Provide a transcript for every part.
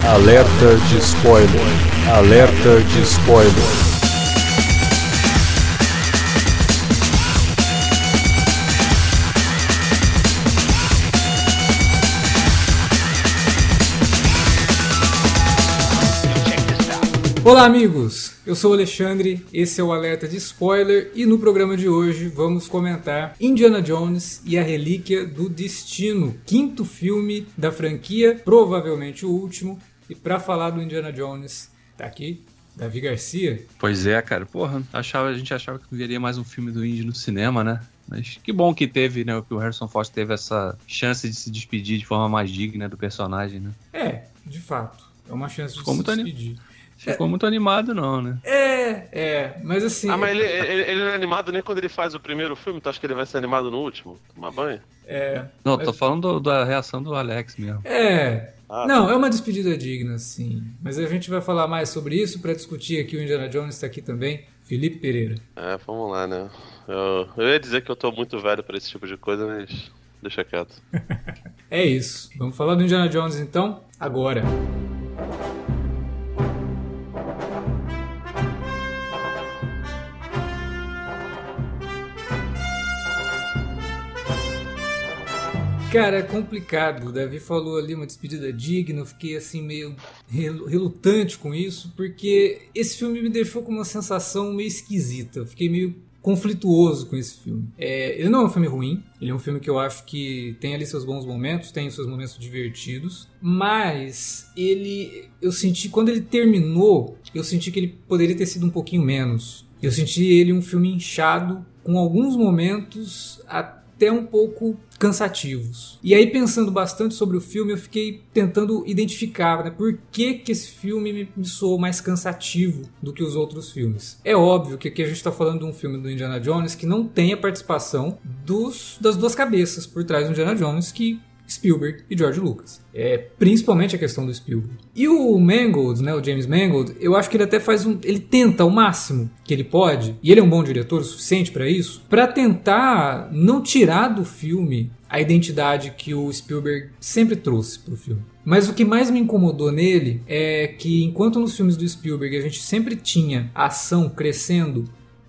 Alerta de spoiler. Alerta de spoiler. Olá amigos, eu sou o Alexandre, esse é o Alerta de Spoiler e no programa de hoje vamos comentar Indiana Jones e a Relíquia do Destino, quinto filme da franquia, provavelmente o último, e para falar do Indiana Jones, tá aqui Davi Garcia. Pois é, cara, porra, a gente achava que viria mais um filme do Indy no cinema, né? Mas que bom que teve, né, que o Harrison Ford teve essa chance de se despedir de forma mais digna do personagem, né? É, de fato, é uma chance de se despedir. Ficou muito animado não, né? Mas assim... Ah, mas ele não é animado nem quando ele faz o primeiro filme? Tu acha que ele vai ser animado no último? Tomar banho? Não, tô falando da reação do Alex mesmo. Não, é uma despedida digna, sim. Mas a gente vai falar mais sobre isso para discutir aqui. O Indiana Jones está aqui também, Felipe Pereira. Vamos lá, né? Eu ia dizer que eu tô muito velho pra esse tipo de coisa, mas deixa quieto. É isso. Vamos falar do Indiana Jones então, agora. Cara, é complicado. O Davi falou ali uma despedida digna, eu fiquei assim meio relutante com isso, porque esse filme me deixou com uma sensação meio esquisita. Eu fiquei meio conflituoso com esse filme. Ele não é um filme ruim, ele é um filme que eu acho que tem ali seus bons momentos, tem seus momentos divertidos, mas eu senti, quando ele terminou, eu senti que ele poderia ter sido um pouquinho menos. Eu senti ele um filme inchado, com alguns momentos até um pouco cansativos. E aí, pensando bastante sobre o filme, eu fiquei tentando identificar, né, por que esse filme me soou mais cansativo do que os outros filmes. É óbvio que aqui a gente está falando de um filme do Indiana Jones que não tem a participação das duas cabeças por trás do Indiana Jones, que Spielberg e George Lucas. Principalmente a questão do Spielberg. E o Mangold, né, o James Mangold, eu acho que ele até ele tenta o máximo que ele pode, e ele é um bom diretor o suficiente para isso, para tentar não tirar do filme a identidade que o Spielberg sempre trouxe pro filme. Mas o que mais me incomodou nele é que, enquanto nos filmes do Spielberg a gente sempre tinha a ação crescendo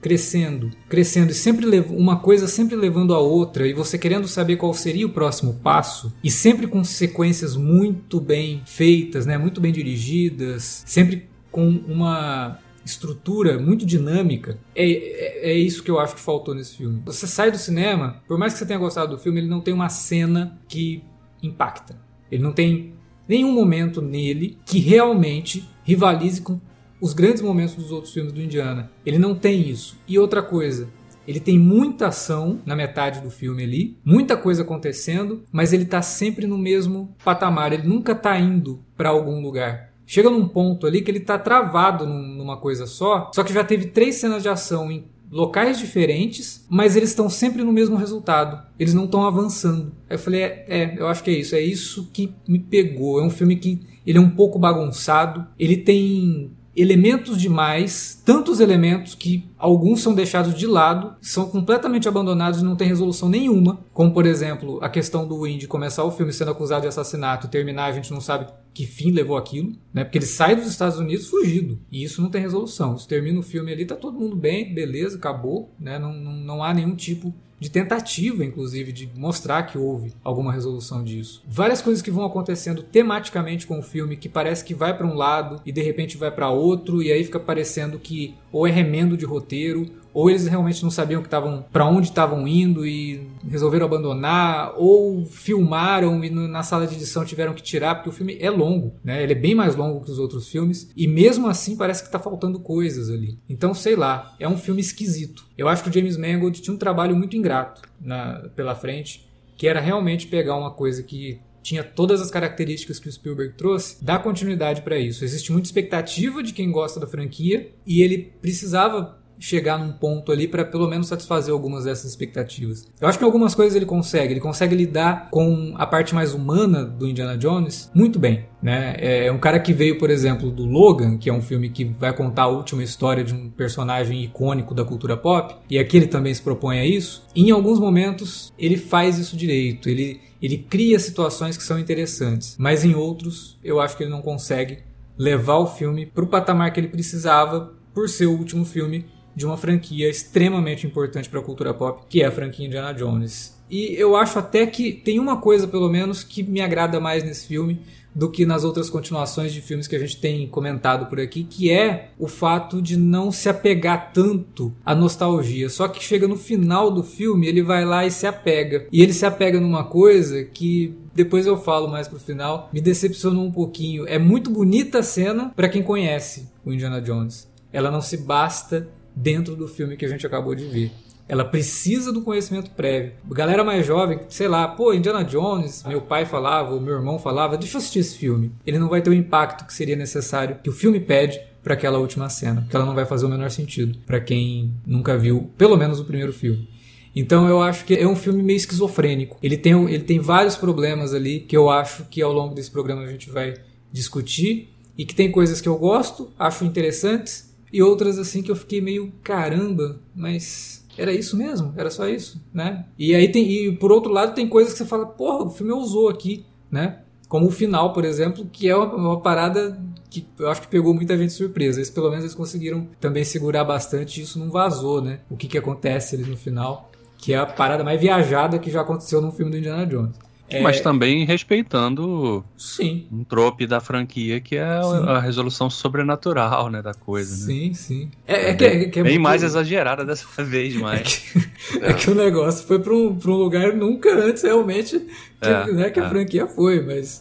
e sempre uma coisa sempre levando a outra, e você querendo saber qual seria o próximo passo, e sempre com sequências muito bem feitas, né, muito bem dirigidas, sempre com uma estrutura muito dinâmica. É isso que eu acho que faltou nesse filme. Você sai do cinema, por mais que você tenha gostado do filme, ele não tem uma cena que impacta. Ele não tem nenhum momento nele que realmente rivalize com os grandes momentos dos outros filmes do Indiana. Ele não tem isso. E outra coisa, ele tem muita ação na metade do filme ali, muita coisa acontecendo, mas ele tá sempre no mesmo patamar, ele nunca tá indo para algum lugar. Chega num ponto ali que ele tá travado numa coisa só que já teve 3 cenas de ação em locais diferentes, mas eles estão sempre no mesmo resultado. Eles não estão avançando. Aí eu falei, eu acho que é isso que me pegou. É um filme que ele é um pouco bagunçado, ele tem elementos demais, tantos elementos que alguns são deixados de lado, são completamente abandonados e não tem resolução nenhuma, como por exemplo a questão do Indy começar o filme sendo acusado de assassinato e terminar a gente não sabe que fim levou aquilo, né? Porque ele sai dos Estados Unidos fugido, e isso não tem resolução. Isso termina o filme ali, tá todo mundo bem, beleza, acabou, né? Não há nenhum tipo de tentativa, inclusive, de mostrar que houve alguma resolução disso. Várias coisas que vão acontecendo tematicamente com o filme, que parece que vai para um lado e de repente vai para outro, e aí fica parecendo que ou é remendo de roteiro, ou eles realmente não sabiam para onde estavam indo e resolveram abandonar, ou filmaram e na sala de edição tiveram que tirar, porque o filme é longo, né? Ele é bem mais longo que os outros filmes, e mesmo assim parece que tá faltando coisas ali. Então, sei lá, é um filme esquisito. Eu acho que o James Mangold tinha um trabalho muito ingrato pela frente, que era realmente pegar uma coisa que tinha todas as características que o Spielberg trouxe, dar continuidade para isso. Existe muita expectativa de quem gosta da franquia, e ele precisava chegar num ponto ali para pelo menos satisfazer algumas dessas expectativas. Eu acho que algumas coisas ele consegue lidar com a parte mais humana do Indiana Jones muito bem, né? É um cara que veio, por exemplo, do Logan, que é um filme que vai contar a última história de um personagem icônico da cultura pop, e aqui ele também se propõe a isso. E em alguns momentos ele faz isso direito, ele cria situações que são interessantes, mas em outros eu acho que ele não consegue levar o filme para o patamar que ele precisava por ser o último filme de uma franquia extremamente importante para a cultura pop, que é a franquia Indiana Jones. E eu acho até que tem uma coisa, pelo menos, que me agrada mais nesse filme do que nas outras continuações de filmes que a gente tem comentado por aqui, que é o fato de não se apegar tanto à nostalgia. Só que chega no final do filme, ele vai lá e se apega. E ele se apega numa coisa que, depois eu falo mais pro final, me decepcionou um pouquinho. É muito bonita a cena para quem conhece o Indiana Jones. Ela não se basta dentro do filme que a gente acabou de ver. Ela precisa do conhecimento prévio. Galera mais jovem, sei lá, pô, Indiana Jones, meu pai falava, ou meu irmão falava, deixa eu assistir esse filme. Ele não vai ter o impacto que seria necessário, que o filme pede para aquela última cena, porque ela não vai fazer o menor sentido para quem nunca viu, pelo menos o primeiro filme. Então eu acho que é um filme meio esquizofrênico. Ele tem vários problemas ali, que eu acho que ao longo desse programa a gente vai discutir, e que tem coisas que eu gosto, acho interessantes, e outras assim que eu fiquei meio, caramba, mas era isso mesmo? Era só isso, né? E por outro lado tem coisas que você fala, porra, o filme ousou aqui, né? Como o final, por exemplo, que é uma parada que eu acho que pegou muita gente de surpresa. Eles, pelo menos, eles conseguiram também segurar bastante e isso não vazou, né? O que acontece ali no final, que é a parada mais viajada que já aconteceu num filme do Indiana Jones. Mas também respeitando sim, um trope da franquia, que é a resolução sobrenatural, né, da coisa. Sim, né? Sim. É bem muito mais exagerada dessa vez, mas... É que o negócio foi para um lugar nunca antes realmente que a franquia foi, mas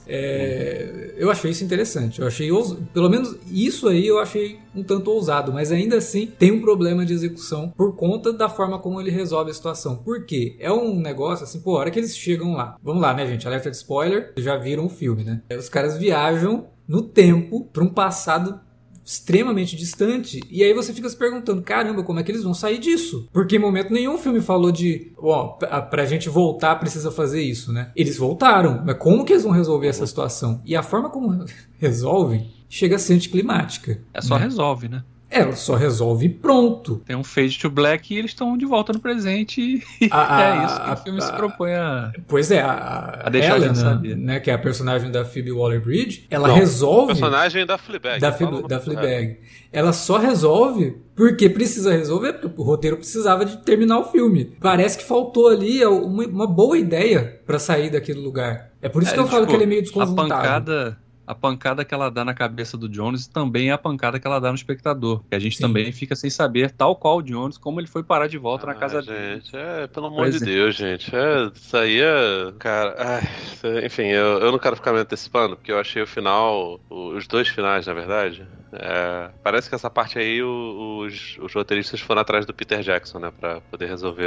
eu achei isso interessante. Eu achei pelo menos isso aí eu achei um tanto ousado, mas ainda assim tem um problema de execução por conta da forma como ele resolve a situação. Por quê? É um negócio assim, pô, a hora que eles chegam lá, vamos lá, né, gente? Alerta de spoiler, já viram o filme, né? Os caras viajam no tempo para um passado extremamente distante, e aí você fica se perguntando, caramba, como é que eles vão sair disso? Porque em momento nenhum o filme falou de, pra gente voltar precisa fazer isso, né? Eles voltaram, mas como que eles vão resolver essa situação? E a forma como resolvem chega a ser anticlimática. Só resolve, né? Ela só resolve e pronto. Tem um fade to black e eles estão de volta no presente e é isso que o filme se propõe a... Pois é, a deixar Helena, a gente saber. né, que é a personagem da Phoebe Waller-Bridge, ela resolve... personagem da Fleabag. Da Fleabag. Ela só resolve porque precisa resolver, porque o roteiro precisava de terminar o filme. Parece que faltou ali uma boa ideia pra sair daquele lugar. É por isso que eu falo que ele é meio desconjuntado. A pancada que ela dá na cabeça do Jones também é a pancada que ela dá no espectador. Que a gente também fica sem saber, tal qual o Jones, como ele foi parar de volta na casa dele. Gente, pelo amor de Deus, gente. Isso aí é... Cara, enfim, eu não quero ficar me antecipando, porque eu achei o final, os dois finais, na verdade. Parece que essa parte aí os roteiristas foram atrás do Peter Jackson, né? Pra poder resolver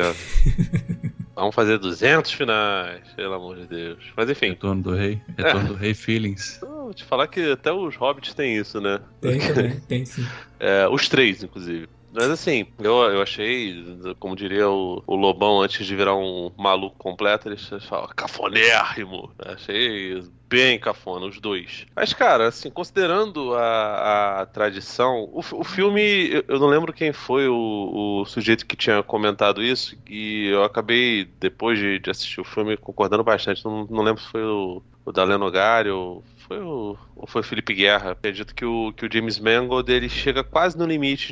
Vamos fazer 200 finais, pelo amor de Deus. Mas enfim. Retorno do Rei Feelings. Vou te falar que até os Hobbits têm isso, né? Tem também, tem sim. Os três, inclusive. Mas assim, eu achei, como diria o Lobão antes de virar um maluco completo, eles falam cafonérrimo. Achei bem cafona, os dois. Mas, cara, assim, considerando a tradição, o filme, eu não lembro quem foi o sujeito que tinha comentado isso, e eu acabei, depois de assistir o filme, concordando bastante. Não lembro se foi o Daleno Gari ou foi o Felipe Guerra. Acredito que o James Mangold ele chega quase no limite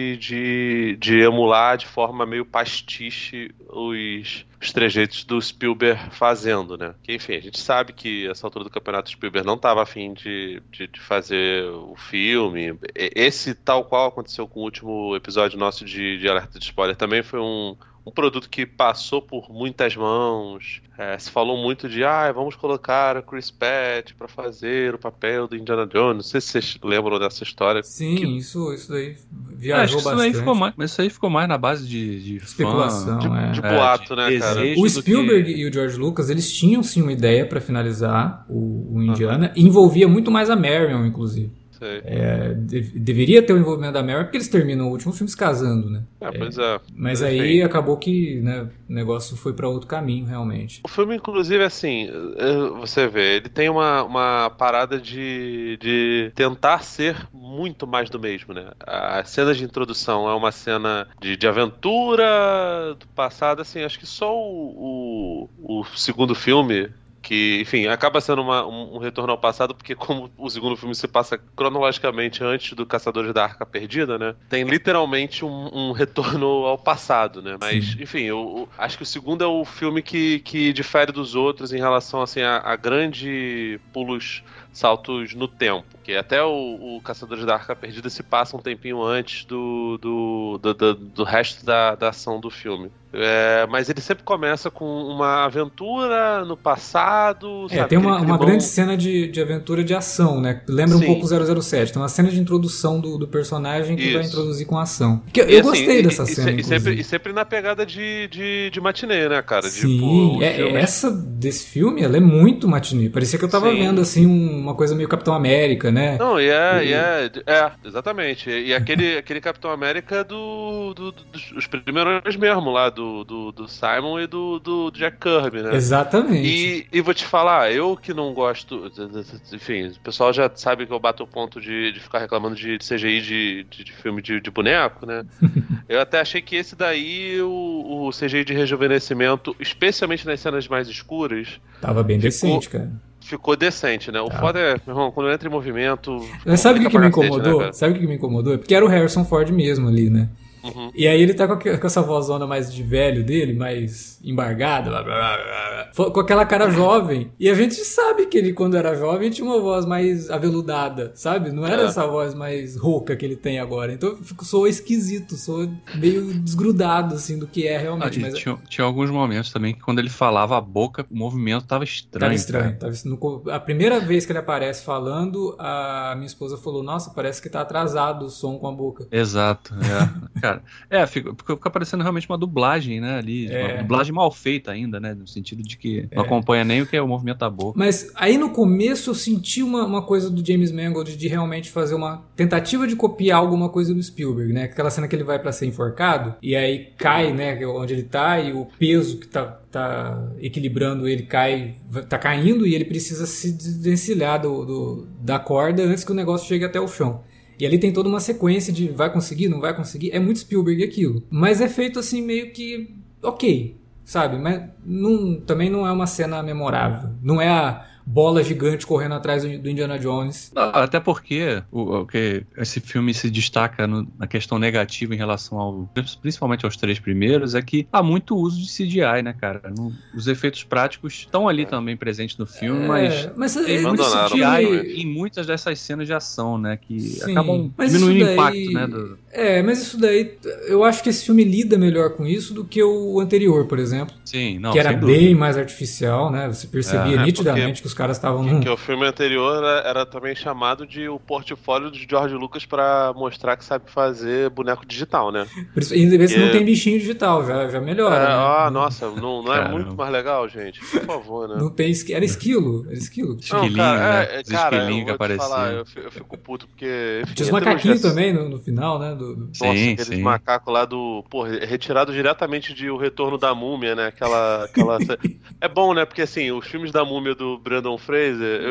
de emular de forma meio pastiche os trejeitos do Spielberg fazendo, né? Que, enfim, a gente sabe que essa altura do campeonato Spielberg não estava a fim de fazer o filme. Esse, tal qual aconteceu com o último episódio nosso de Alerta de Spoiler, também foi um produto que passou por muitas mãos. Se falou muito de vamos colocar a Chris Pratt para fazer o papel do Indiana Jones. Não sei se vocês lembram dessa história. Isso daí viajou bastante. Mas isso aí ficou mais na base de especulação, de boato, né, cara? O Spielberg e o George Lucas, eles tinham sim uma ideia para finalizar o Indiana, e envolvia muito mais a Marion, inclusive. sei. Deveria ter o envolvimento da Meryl, porque eles terminam o último filme se casando, né? Pois é. Mas aí acabou que, né, o negócio foi pra outro caminho, realmente. O filme, inclusive, assim, você vê, ele tem uma parada de tentar ser muito mais do mesmo, né? A cena de introdução é uma cena de aventura do passado, assim, acho que só o segundo filme, que, enfim, acaba sendo um retorno ao passado, porque como o segundo filme se passa cronologicamente antes do Caçadores da Arca Perdida, né? Tem literalmente um retorno ao passado, né? Mas, Sim. enfim, eu acho que o segundo é o filme que difere dos outros em relação, assim, a grande saltos no tempo. Que até o Caçadores da Arca Perdida se passa um tempinho antes do resto da ação do filme. Mas ele sempre começa com uma aventura no passado, sabe? Tem uma grande cena de aventura de ação, né? Lembra um pouco o 007. Tem uma cena de introdução do personagem que vai introduzir com a ação. Eu gostei dessa cena, e sempre na pegada de matinê, né, cara? Sim, essa desse filme, ela é muito matinê. Parecia que eu tava vendo, assim, uma coisa meio Capitão América, né? Não, exatamente. E aquele Capitão América dos primeiros mesmo, lá do Simon e do Jack Kirby, né? Exatamente. E vou te falar, eu que não gosto, enfim, o pessoal já sabe que eu bato o ponto de ficar reclamando de CGI de filme de boneco, né? Eu até achei que esse daí, o CGI de rejuvenescimento, especialmente nas cenas mais escuras, tava bem decente, cara. Ficou decente, né? O foda é, meu irmão, quando entra em movimento... Mas sabe o que me incomodou? Né, sabe o que me incomodou? Porque era o Harrison Ford mesmo ali, né? Uhum. E aí ele tá com essa vozona mais de velho dele, mais embargada, blá, blá, blá, blá, com aquela cara jovem. E a gente sabe que ele, quando era jovem, tinha uma voz mais aveludada, sabe? Não era essa voz mais rouca que ele tem agora. Então soa esquisito, soa meio desgrudado, assim, do que é realmente. Mas tinha alguns momentos também que quando ele falava a boca, o movimento tava estranho. A primeira vez que ele aparece falando, a minha esposa falou, nossa, parece que tá atrasado o som com a boca. Exato, cara. Fica parecendo realmente uma dublagem, né, ali, uma dublagem mal feita ainda, né, no sentido de que não acompanha nem o que é o movimento da boca. Mas aí no começo eu senti uma coisa do James Mangold de realmente fazer uma tentativa de copiar alguma coisa do Spielberg, né, aquela cena que ele vai pra ser enforcado e aí cai, né, onde ele tá e o peso que tá equilibrando ele tá caindo e ele precisa se desvencilhar da corda antes que o negócio chegue até o chão. E ali tem toda uma sequência de vai conseguir, não vai conseguir. É muito Spielberg aquilo. Mas é feito assim meio que ok, sabe? Mas também não é uma cena memorável. Não é a bola gigante correndo atrás do Indiana Jones. Até porque esse filme se destaca na questão negativa em relação principalmente aos três primeiros, é que há muito uso de CGI, né, cara? Os efeitos práticos estão ali também presentes no filme, mas em muitas dessas cenas de ação, né, que acabam diminuindo o impacto, né? Mas isso daí, eu acho que esse filme lida melhor com isso do que o anterior, por exemplo. Sim, não, que era bem mais artificial, né? Você percebia nitidamente que os caras estavam Porque o filme anterior era também chamado de o portfólio de George Lucas pra mostrar que sabe fazer boneco digital, né? E esse não tem bichinho digital, já melhora. Né? Nossa, não é muito mais legal, gente? Por favor, né? Não tem era esquilo. Esquilinho, né? Esquilinho que aparecia. Eu fico puto porque... Enfim, tinha os macaquinhos também no final, né? Nossa, aqueles macacos lá retirado diretamente de O Retorno da Múmia, né? Aquela... É bom, né? Porque assim, os filmes da Múmia do Brandon Fraser,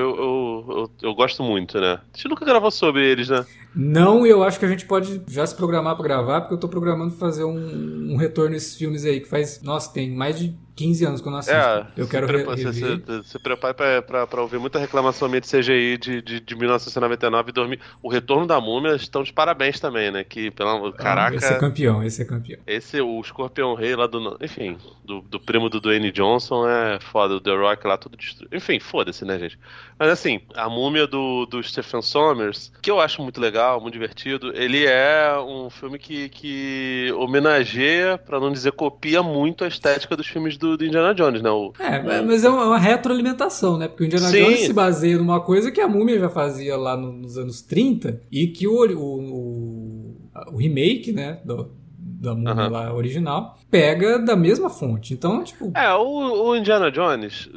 eu gosto muito, né? A gente nunca gravou sobre eles, né? Não, eu acho que a gente pode já se programar pra gravar, porque eu tô programando fazer um retorno nesses filmes aí, que faz... Nossa, tem mais de 15 anos que eu não assisto. Eu quero rever. Se prepare pra ouvir muita reclamação minha de CGI de 1999 e 2000. O Retorno da Múmia estão de parabéns também, né? Que, caraca... Esse é campeão. O Escorpião Rei lá enfim, do primo do Dwayne Johnson é foda. O The Rock lá, tudo destruído. Enfim, foda-se, né, gente? Mas assim, a Múmia do Stephen Sommers, que eu acho muito legal, muito divertido, ele é um filme que homenageia, pra não dizer copia muito a estética dos filmes do Indiana Jones, né? Mas é uma retroalimentação, né? Porque o Indiana Jones se baseia numa coisa que a Múmia já fazia lá nos anos 30 e que o remake, né, da múmia lá original, pega da mesma fonte. Então, tipo... O Indiana Jones,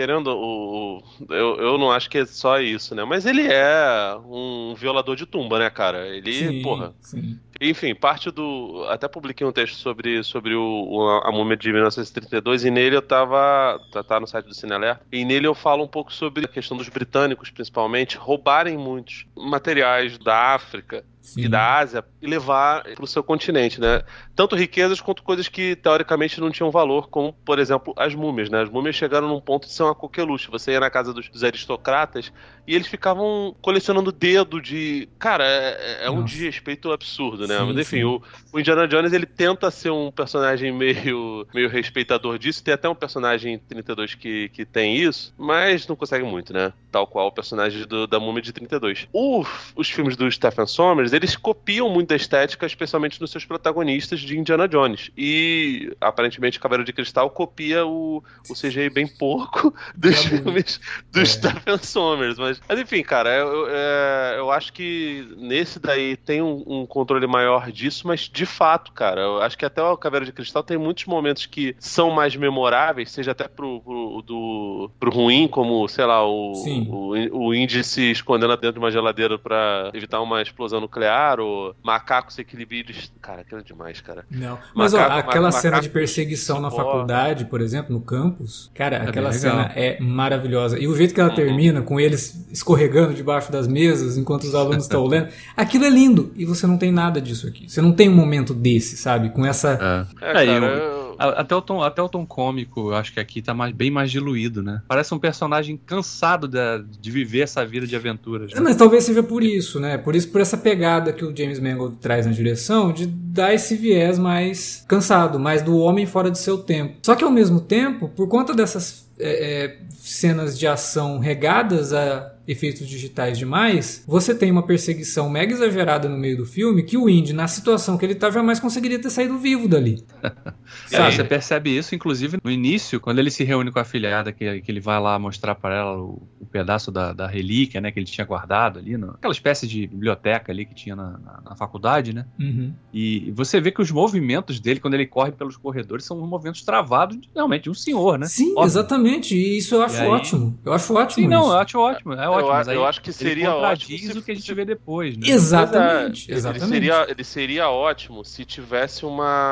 eu não acho que é só isso, né? Mas ele é um violador de tumba, né, cara? Ele, Sim. Enfim, parte do... Até publiquei um texto sobre a múmia de 1932 e nele eu tá no site do Cine Alerta, e nele eu falo um pouco sobre a questão dos britânicos, principalmente, roubarem muitos materiais da África e da Ásia e levar para o seu continente, né? Tanto riquezas quanto coisas que teoricamente não tinham valor, como, por exemplo, as múmias, né? As múmias chegaram num ponto de ser uma coqueluche. Você ia na casa dos aristocratas e eles ficavam colecionando dedo de... Cara, é um desrespeito absurdo, né? Mas enfim, o Indiana Jones, ele tenta ser um personagem meio respeitador disso. Tem até um personagem em 32 que tem isso, mas não consegue muito, né? Tal qual o personagem da múmia de 32. Os filmes do Stephen Sommers, eles copiam muito da estética, especialmente nos seus protagonistas de Indiana Jones. E, aparentemente, Caveira de Cristal copia o CGI bem porco dos filmes do Stephen Sommers. Mas enfim, cara, eu acho que nesse daí tem um controle maior disso, mas de fato, cara, eu acho que até o Caveira de Cristal tem muitos momentos que são mais memoráveis, seja até pro ruim, como, sei lá, o Indy se escondendo dentro de uma geladeira pra evitar uma explosão nuclear, ou macacos equilibristas. Cara, aquilo é demais, cara. Não. Mas aquela cena de perseguição na faculdade, por exemplo, no campus, cara, aquela cena é maravilhosa. E o jeito que ela termina, com eles escorregando debaixo das mesas enquanto os alunos estão lendo, aquilo é lindo. E você não tem nada disso aqui. Você não tem um momento desse, sabe? Com essa... Até o tom cômico, eu acho que aqui tá bem mais diluído, né? Parece um personagem cansado de viver essa vida de aventuras. Né? Mas talvez seja por isso, né? Por essa pegada que o James Mangold traz na direção, de dar esse viés mais cansado, mais do homem fora de seu tempo. Só que ao mesmo tempo, por conta dessas cenas de ação regadas a efeitos digitais demais, você tem uma perseguição mega exagerada no meio do filme que o Indy, na situação que ele tá, jamais conseguiria ter saído vivo dali. Você percebe isso, inclusive, no início, quando ele se reúne com a afilhada, que ele vai lá mostrar para ela o pedaço da relíquia, né, que ele tinha guardado ali, aquela espécie de biblioteca ali que tinha na faculdade, né? Uhum. E você vê que os movimentos dele, quando ele corre pelos corredores, são movimentos travados, realmente, de um senhor, né? Sim, exatamente. E isso eu acho ótimo. Eu acho ótimo. Sim, eu acho ótimo. É ótimo. Eu acho que seria ótimo o que a gente vê depois, né? Exatamente. Ele seria ótimo se tivesse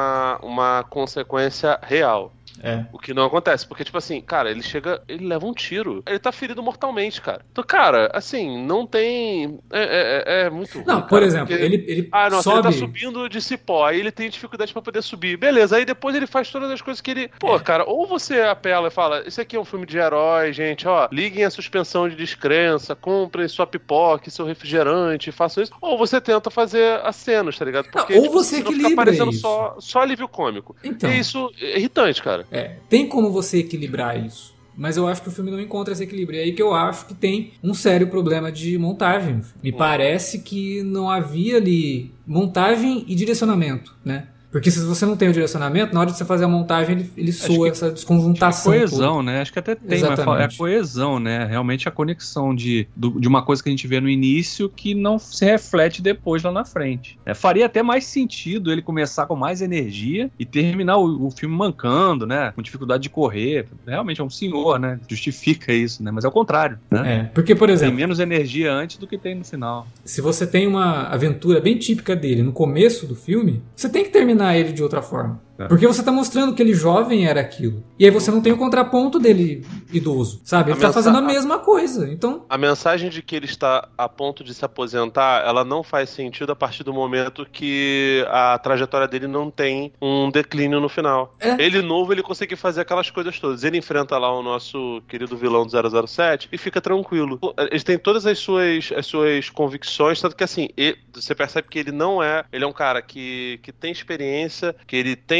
uma consequência real. O que não acontece, porque, tipo assim, cara, ele leva um tiro, ele tá ferido mortalmente, cara. Então, cara, assim, não tem... É muito ruim, não, por exemplo, porque... ele sobe... ele tá subindo de cipó, aí ele tem dificuldade pra poder subir. Beleza, aí depois ele faz todas as coisas que ele... Cara, ou você apela e fala, isso aqui é um filme de herói, gente, ó, liguem a suspensão de descrença, comprem sua pipoca, seu refrigerante, façam isso. Ou você tenta fazer as cenas, tá ligado? Porque, ou você equilibra fica aparecendo isso. Só alívio cômico. Então, e isso é irritante, cara. Tem como você equilibrar isso, mas eu acho que o filme não encontra esse equilíbrio. É aí que eu acho que tem um sério problema de montagem. Me parece que não havia ali montagem e direcionamento, né? Porque se você não tem o direcionamento, na hora de você fazer a montagem, ele soa essa desconjuntação. Coesão, toda. Né? Acho que até tem, mas é a coesão, né? Realmente a conexão de uma coisa que a gente vê no início que não se reflete depois lá na frente. Faria até mais sentido ele começar com mais energia e terminar o filme mancando, né? Com dificuldade de correr. Realmente é um senhor, né? Justifica isso, né? Mas é o contrário, né? Porque, por exemplo... Tem menos energia antes do que tem no final. Se você tem uma aventura bem típica dele no começo do filme, você tem que terminar ele de outra forma. Porque você tá mostrando que ele jovem era aquilo. E aí você não tem o contraponto dele idoso, sabe? Ele tá fazendo a mesma coisa. Então, a mensagem de que ele está a ponto de se aposentar, ela não faz sentido a partir do momento que a trajetória dele não tem um declínio no final. Ele novo, ele consegue fazer aquelas coisas todas. Ele enfrenta lá o nosso querido vilão do 007 e fica tranquilo. Ele tem todas as suas convicções, tanto que assim, você percebe que ele é um cara que tem experiência, que ele tem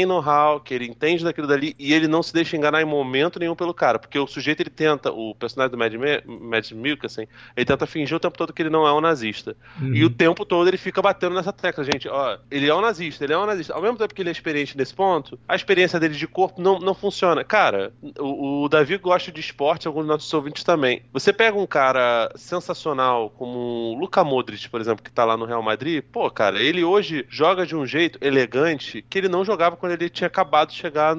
know-how, que ele entende daquilo dali e ele não se deixa enganar em momento nenhum pelo cara, porque o sujeito ele tenta, o personagem do Mads Mikkelsen, ele tenta fingir o tempo todo que ele não é um nazista. E o tempo todo ele fica batendo nessa tecla, gente, ó, ele é um nazista, ele é um nazista. Ao mesmo tempo que ele é experiente nesse ponto, a experiência dele de corpo não funciona. Cara, o Davi gosta de esporte, alguns dos nossos ouvintes também. Você pega um cara sensacional como o Luka Modric, por exemplo, que tá lá no Real Madrid, pô, cara, ele hoje joga de um jeito elegante que ele não jogava quando ele tinha acabado de chegar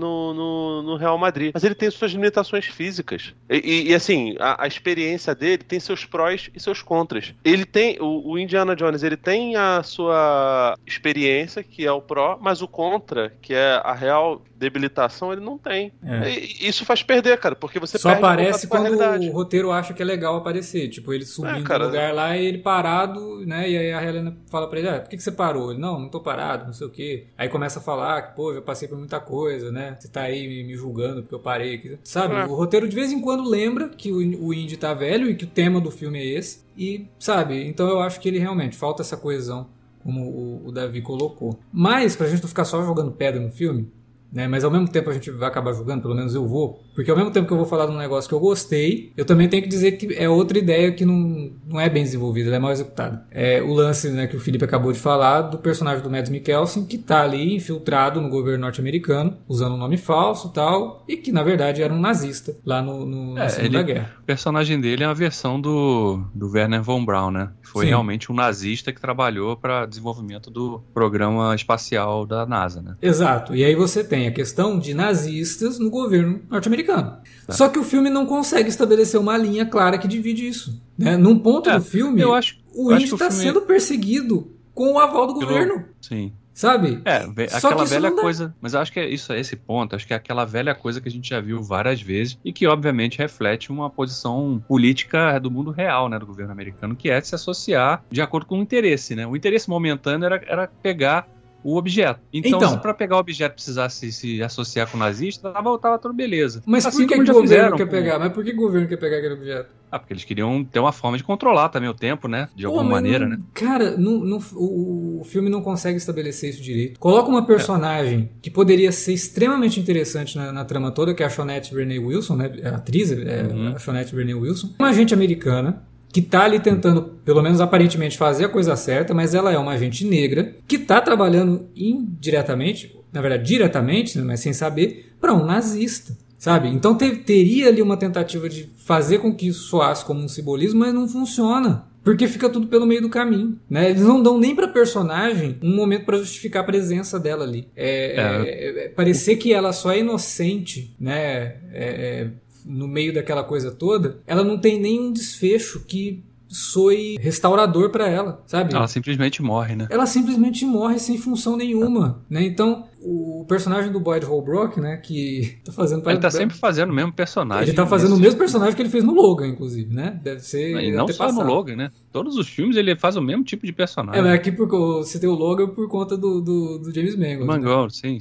no Real Madrid. Mas ele tem suas limitações físicas. E assim, a experiência dele tem seus prós e seus contras. Ele tem, o Indiana Jones, ele tem a sua experiência, que é o pró, mas o contra, que é a real debilitação, ele não tem. E isso faz perder, cara, porque você só perde aparece com a quando realidade. O roteiro acha que é legal aparecer. Tipo, ele subindo no lugar lá e ele parado, né? E aí a Helena fala pra ele, por que você parou? Ele, não tô parado, não sei o quê. Aí começa a falar que, pô, já passei por muita coisa, né? Você tá aí me julgando porque eu parei aqui. Sabe? O roteiro de vez em quando lembra que o Indy tá velho e que o tema do filme é esse. E, sabe? Então eu acho que ele realmente falta essa coesão, como o Davi colocou. Mas, pra gente não ficar só jogando pedra no filme, né? Mas ao mesmo tempo a gente vai acabar julgando, pelo menos eu vou, porque ao mesmo tempo que eu vou falar de um negócio que eu gostei, eu também tenho que dizer que é outra ideia que não é bem desenvolvida, ela é mal executada. É o lance, né, que o Felipe acabou de falar do personagem do Mads Mikkelsen, que tá ali infiltrado no governo norte-americano, usando um nome falso e tal, e que na verdade era um nazista lá na Segunda Guerra. O personagem dele é uma versão do Werner von Braun, né? Foi realmente um nazista que trabalhou para desenvolvimento do programa espacial da NASA, né? Exato, e aí você tem a questão de nazistas no governo norte-americano. Só que o filme não consegue estabelecer uma linha clara que divide isso, né? Num ponto do filme, o Indy está sendo perseguido com o aval do governo. Sim. Sabe? Aquela velha coisa. Mas eu acho que é isso, esse ponto. Acho que é aquela velha coisa que a gente já viu várias vezes e que, obviamente, reflete uma posição política do mundo real, né? Do governo americano, que é se associar de acordo com o interesse, né? O interesse momentâneo era pegar o objeto. Então, se para pegar o objeto precisasse se associar com o nazista, tava tudo beleza. Mas assim por que o governo quer pegar? Mas por que o governo quer pegar aquele objeto? Porque eles queriam ter uma forma de controlar também o tempo, né? De alguma maneira, né? Cara, o filme não consegue estabelecer isso direito. Coloca uma personagem que poderia ser extremamente interessante na trama toda, que é a Shonette Renee Wilson, né? A atriz, a Shonette Renee Wilson. Uma agente americana que tá ali tentando, pelo menos aparentemente, fazer a coisa certa, mas ela é uma agente negra que tá trabalhando indiretamente, na verdade diretamente, né, mas sem saber, para um nazista, sabe? Então teria ali uma tentativa de fazer com que isso soasse como um simbolismo, mas não funciona. Porque fica tudo pelo meio do caminho, né? Eles não dão nem pra personagem um momento pra justificar a presença dela ali. Parecer que ela só é inocente, né? No meio daquela coisa toda, ela não tem nenhum desfecho que soe restaurador pra ela, sabe? Ela simplesmente morre, né? Ela simplesmente morre sem função nenhuma, né? Então, o personagem do Boyd Holbrook, né, que tá fazendo... Ele tá sempre fazendo o mesmo personagem. Ele tá fazendo o mesmo personagem que ele fez no Logan, inclusive, né? Deve ser... E não só no Logan, né? Todos os filmes ele faz o mesmo tipo de personagem. Mas aqui você tem o Logan por conta do James Mangold. Mangold, sim.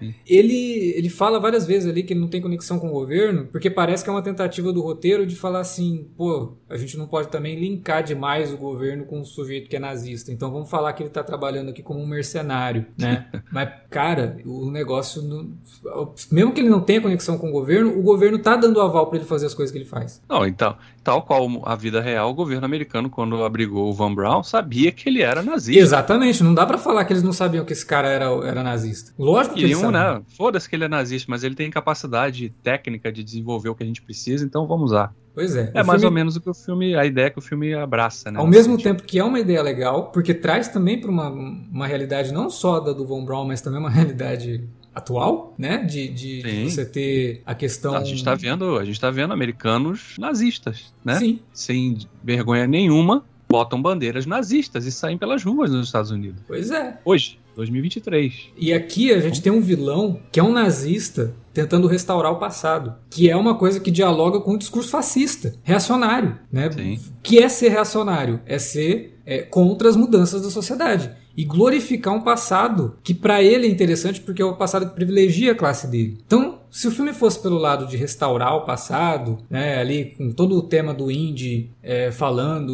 Ele fala várias vezes ali que ele não tem conexão com o governo, porque parece que é uma tentativa do roteiro de falar assim, pô, a gente não pode também linkar demais o governo com um sujeito que é nazista, então vamos falar que ele tá trabalhando aqui como um mercenário, né? Mas, cara, o negócio, mesmo que ele não tenha conexão com o governo tá dando aval pra ele fazer as coisas que ele faz. Não, então, tal qual a vida real, o governo americano, quando abrigou o Von Braun, sabia que ele era nazista. Exatamente, não dá pra falar que eles não sabiam que esse cara era nazista. Lógico que eles sabiam. Né? Foda-se que ele é nazista, mas ele tem capacidade técnica de desenvolver o que a gente precisa, então vamos usar. Pois é. É mais ou menos o que o filme, a ideia que o filme abraça, né? Ao mesmo tempo que é uma ideia legal, porque traz também para uma realidade não só da do Von Braun, mas também uma realidade atual, né? De você ter a questão... A gente tá vendo americanos nazistas, né? Sim. Sem vergonha nenhuma, botam bandeiras nazistas e saem pelas ruas nos Estados Unidos. Pois é. Hoje, 2023. E aqui a gente tem um vilão que é um nazista tentando restaurar o passado, que é uma coisa que dialoga com o discurso fascista, reacionário, né? Sim. Que é ser reacionário? É ser contra as mudanças da sociedade. E glorificar um passado que para ele é interessante porque é o passado que privilegia a classe dele. Então, se o filme fosse pelo lado de restaurar o passado, né, ali com todo o tema do Indy falando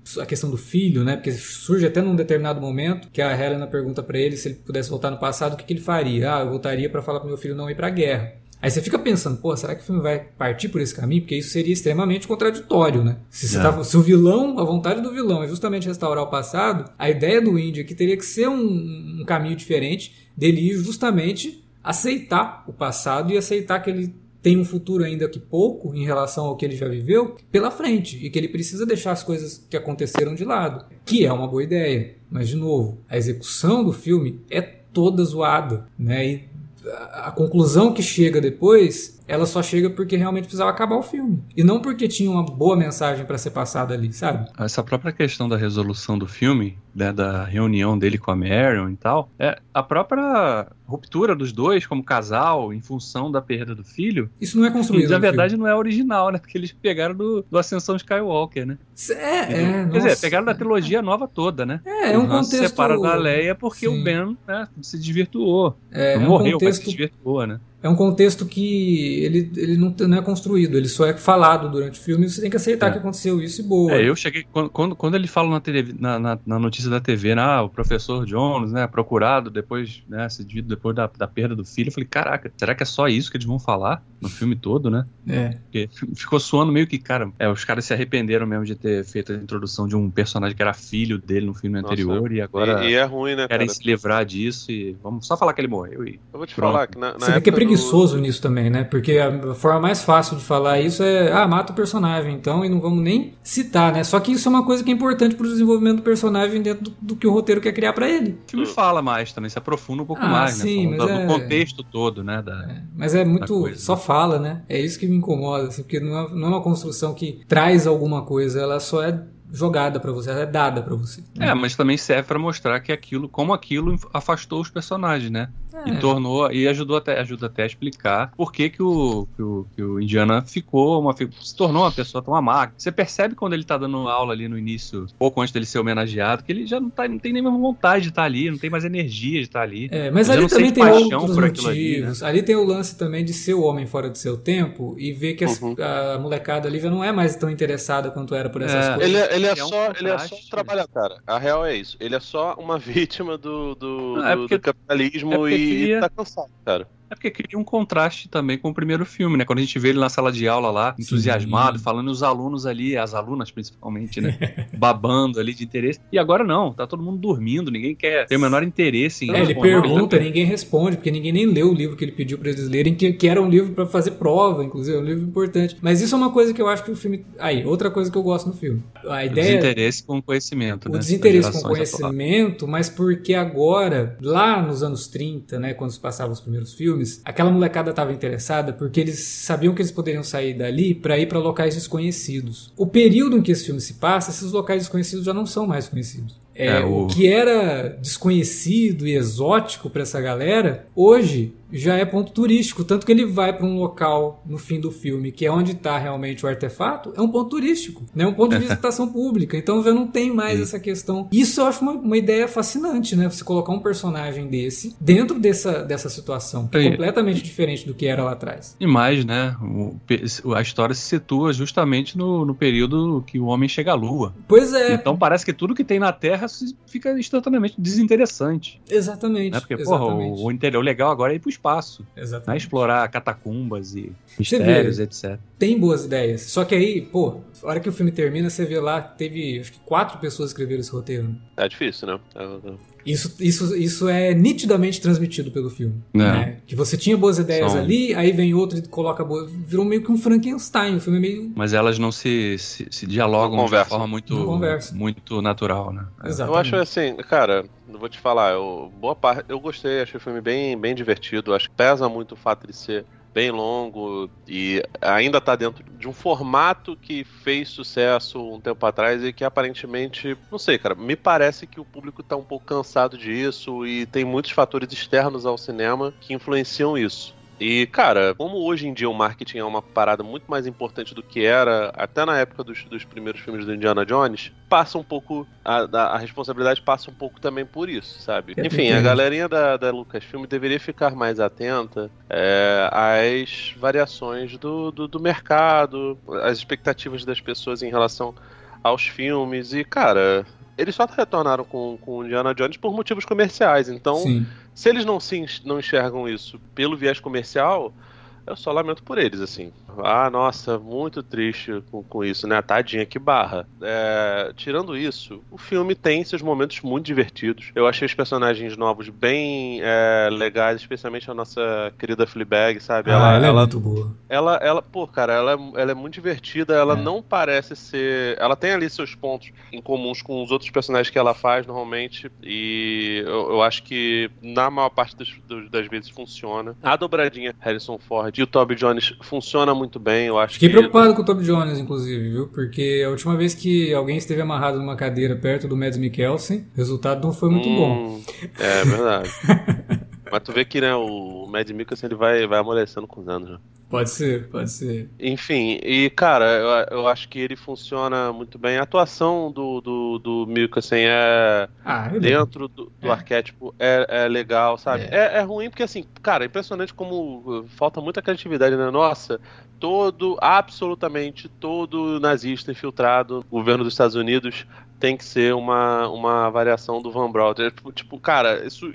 a questão do filho, né? Porque surge até num determinado momento que a Helena pergunta pra ele se ele pudesse voltar no passado, o que ele faria? Eu voltaria pra falar pro meu filho não ir pra guerra. Aí você fica pensando, pô, será que o filme vai partir por esse caminho? Porque isso seria extremamente contraditório, né? Se o vilão, a vontade do vilão é justamente restaurar o passado, a ideia do Indy aqui teria que ser um caminho diferente dele ir justamente aceitar o passado e aceitar que ele tem um futuro ainda que pouco em relação ao que ele já viveu pela frente e que ele precisa deixar as coisas que aconteceram de lado, que é uma boa ideia. Mas, de novo, a execução do filme é toda zoada, né? E a conclusão que chega depois, ela só chega porque realmente precisava acabar o filme. E não porque tinha uma boa mensagem pra ser passada ali, sabe? Essa própria questão da resolução do filme, né, da reunião dele com a Marion e tal, é a própria ruptura dos dois como casal em função da perda do filho. Isso não é construído. E, na verdade, não é original, né? Porque eles pegaram do Ascensão Skywalker, né? Quer dizer, pegaram da trilogia nova toda, né? É um contexto... Se separaram da Leia porque Sim. o Ben, né, se desvirtuou. Não morreu, mas se desvirtuou, né? É um contexto que ele não é construído, ele só é falado durante o filme e você tem que aceitar que aconteceu isso e boa. Eu cheguei... Quando ele fala na notícia da TV, né, o professor Jones, né, procurado depois, né, cedido depois da perda do filho, eu falei, caraca, será que é só isso que eles vão falar no filme todo, né? Porque ficou soando meio que, cara, os caras se arrependeram mesmo de ter feito a introdução de um personagem que era filho dele no filme anterior e agora e é ruim, né, querem se livrar disso e vamos só falar que ele morreu e... Eu vou te falar que na você vê que é preguiçoso nisso também, né? Porque a forma mais fácil de falar isso é mata o personagem, então, e não vamos nem citar, né? Só que isso é uma coisa que é importante pro desenvolvimento do personagem dentro do que o roteiro quer criar pra ele. O filme fala mais também, se aprofunda um pouco mais, sim, né? Do contexto todo, né? Mas é muito... Só fala, né? É isso que me incomoda, assim, porque não é uma construção que traz alguma coisa, ela só é jogada pra você, ela é dada pra você. Né? Mas também serve pra mostrar que como aquilo afastou os personagens, né? E tornou, e ajuda até a explicar por que o Indiana se tornou uma pessoa tão amarga. Você percebe quando ele tá dando aula ali no início, pouco antes dele ser homenageado, que ele já não tem nem mais vontade de estar ali, não tem mais energia de estar ali. Mas ali também tem outros motivos. Ali, né? Ali tem o lance também de ser o homem fora do seu tempo e ver que a molecada ali já não é mais tão interessada quanto era por essas coisas. Ele é só um trabalhador, cara. A real é isso. Ele é só uma vítima do capitalismo e tá cansado, cara. É porque cria um contraste também com o primeiro filme, né? Quando a gente vê ele na sala de aula lá, entusiasmado, falando os alunos ali, as alunas principalmente, né? Babando ali de interesse. E agora não, tá todo mundo dormindo, ninguém quer ter o menor interesse em ele pergunta, ninguém responde, porque ninguém nem leu o livro que ele pediu pra eles lerem, que era um livro pra fazer prova, inclusive, é um livro importante. Mas isso é uma coisa que eu acho que o filme... outra coisa que eu gosto no filme. A ideia... O desinteresse com o conhecimento, né? O desinteresse com o conhecimento, mas porque agora, lá nos anos 30, né, quando se passavam os primeiros filmes, aquela molecada estava interessada porque eles sabiam que eles poderiam sair dali para ir para locais desconhecidos. O período em que esse filme se passa, esses locais desconhecidos já não são mais conhecidos. O que era desconhecido e exótico para essa galera, hoje já é ponto turístico. Tanto que ele vai para um local no fim do filme, que é onde está realmente o artefato, é um ponto turístico, né? Um ponto de visitação pública. Então já não tem mais essa questão. Isso eu acho uma ideia fascinante, né? Você colocar um personagem desse dentro dessa situação, que é completamente diferente do que era lá atrás. E mais, né? A história se situa justamente no período que o homem chega à Lua. Pois é. Então parece que tudo que tem na Terra fica instantaneamente desinteressante. Exatamente. Né? Porque, o legal agora é ir pro espaço. Exatamente. Né? Explorar catacumbas e mistérios, etc. Tem boas ideias. Só que aí, a hora que o filme termina, você vê lá, teve acho que 4 pessoas que escreveram esse roteiro. Né? É difícil, né? Isso é nitidamente transmitido pelo filme. Né? Que você tinha boas ideias ali, aí vem outro e coloca boas. Virou meio que um Frankenstein. O filme é meio... Mas elas não se dialogam de uma forma muito natural, né? Exatamente. Eu acho assim, cara, não vou te falar, boa parte, eu gostei, achei o filme bem, bem divertido. Acho que pesa muito o fato de ser bem longo e ainda tá dentro de um formato que fez sucesso um tempo atrás e que aparentemente, não sei, cara, me parece que o público tá um pouco cansado disso e tem muitos fatores externos ao cinema que influenciam isso. E, cara, como hoje em dia o marketing é uma parada muito mais importante do que era, até na época dos primeiros filmes do Indiana Jones, passa um pouco, a responsabilidade passa um pouco também por isso, sabe? Enfim, a galerinha da Lucasfilm deveria ficar mais atenta às variações do mercado, às expectativas das pessoas em relação aos filmes. E, cara, eles só retornaram com Indiana Jones por motivos comerciais. Então, Sim. se eles não enxergam isso pelo viés comercial, eu só lamento por eles, assim. Ah, nossa, muito triste com isso, né? Tadinha, que barra. Tirando isso, o filme tem seus momentos muito divertidos. Eu achei os personagens novos bem legais, especialmente a nossa querida Fleabag, sabe? Ela é muito boa. Pô, cara, ela é muito divertida, ela não parece ser... Ela tem ali seus pontos em comuns com os outros personagens que ela faz, normalmente, e eu acho que na maior parte das vezes funciona. A dobradinha Harrison Ford e o Tobey Jones funciona muito bem, eu acho. Fiquei preocupado com o Tobey Jones, inclusive, viu? Porque a última vez que alguém esteve amarrado numa cadeira perto do Mads Mikkelsen, o resultado não foi muito bom. É verdade. Mas tu vê que, né, o Mads Mikkelsen ele vai amolecendo com os anos, né? Pode ser. Enfim, e cara, eu acho que ele funciona muito bem. A atuação do Mikkelsen dentro do arquétipo é legal, sabe? É ruim porque, assim, cara, é impressionante como falta muita criatividade, né? Nossa, absolutamente todo nazista infiltrado no governo dos Estados Unidos tem que ser uma variação do Van Brauter. Tipo, cara, isso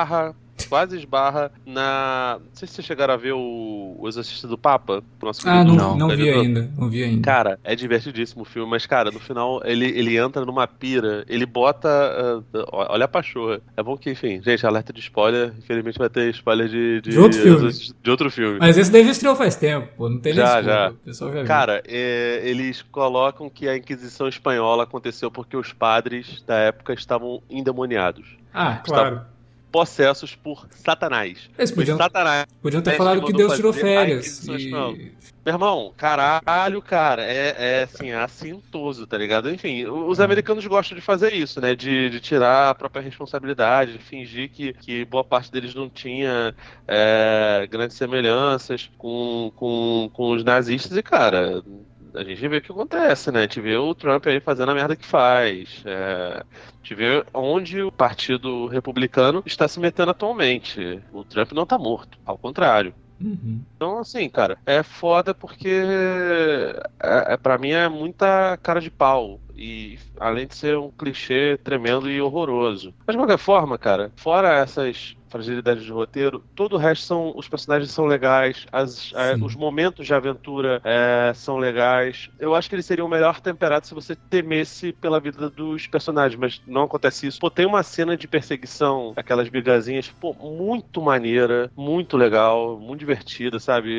quase esbarra na... Não sei se vocês chegaram a ver o Exorcista do Papa. Não vi ainda. Cara, é divertidíssimo o filme, mas, cara, no final ele entra numa pira, ele bota... olha a pachorra. É bom que, enfim, gente, alerta de spoiler. Infelizmente vai ter spoiler de outro filme. Mas esse daí já estreou faz tempo, pô, não tem nem já. O pessoal já viu. Cara, eles colocam que a Inquisição Espanhola aconteceu porque os padres da época estavam endemoniados. Claro. Estavam possessos por Satanás. Eles podiam ter falado que Deus tirou férias. Meu irmão, caralho, cara, assim, assintoso, tá ligado? Enfim, os americanos gostam de fazer isso, né? De tirar a própria responsabilidade, de fingir que boa parte deles não tinha grandes semelhanças com os nazistas. E, cara, a gente vê o que acontece, né? A gente vê o Trump aí fazendo a merda que faz. A gente vê onde o Partido Republicano está se metendo atualmente. O Trump não tá morto, ao contrário. Uhum. Então, assim, cara, é foda porque pra mim é muita cara de pau. E além de ser um clichê tremendo e horroroso. Mas de qualquer forma, cara, fora essas fragilidades de roteiro, todo o resto os personagens são legais, os momentos de aventura são legais. Eu acho que eles seriam melhor temperados se você temesse pela vida dos personagens, mas não acontece isso. Pô, tem uma cena de perseguição, aquelas brigazinhas, pô, muito maneira, muito legal, muito divertida, sabe?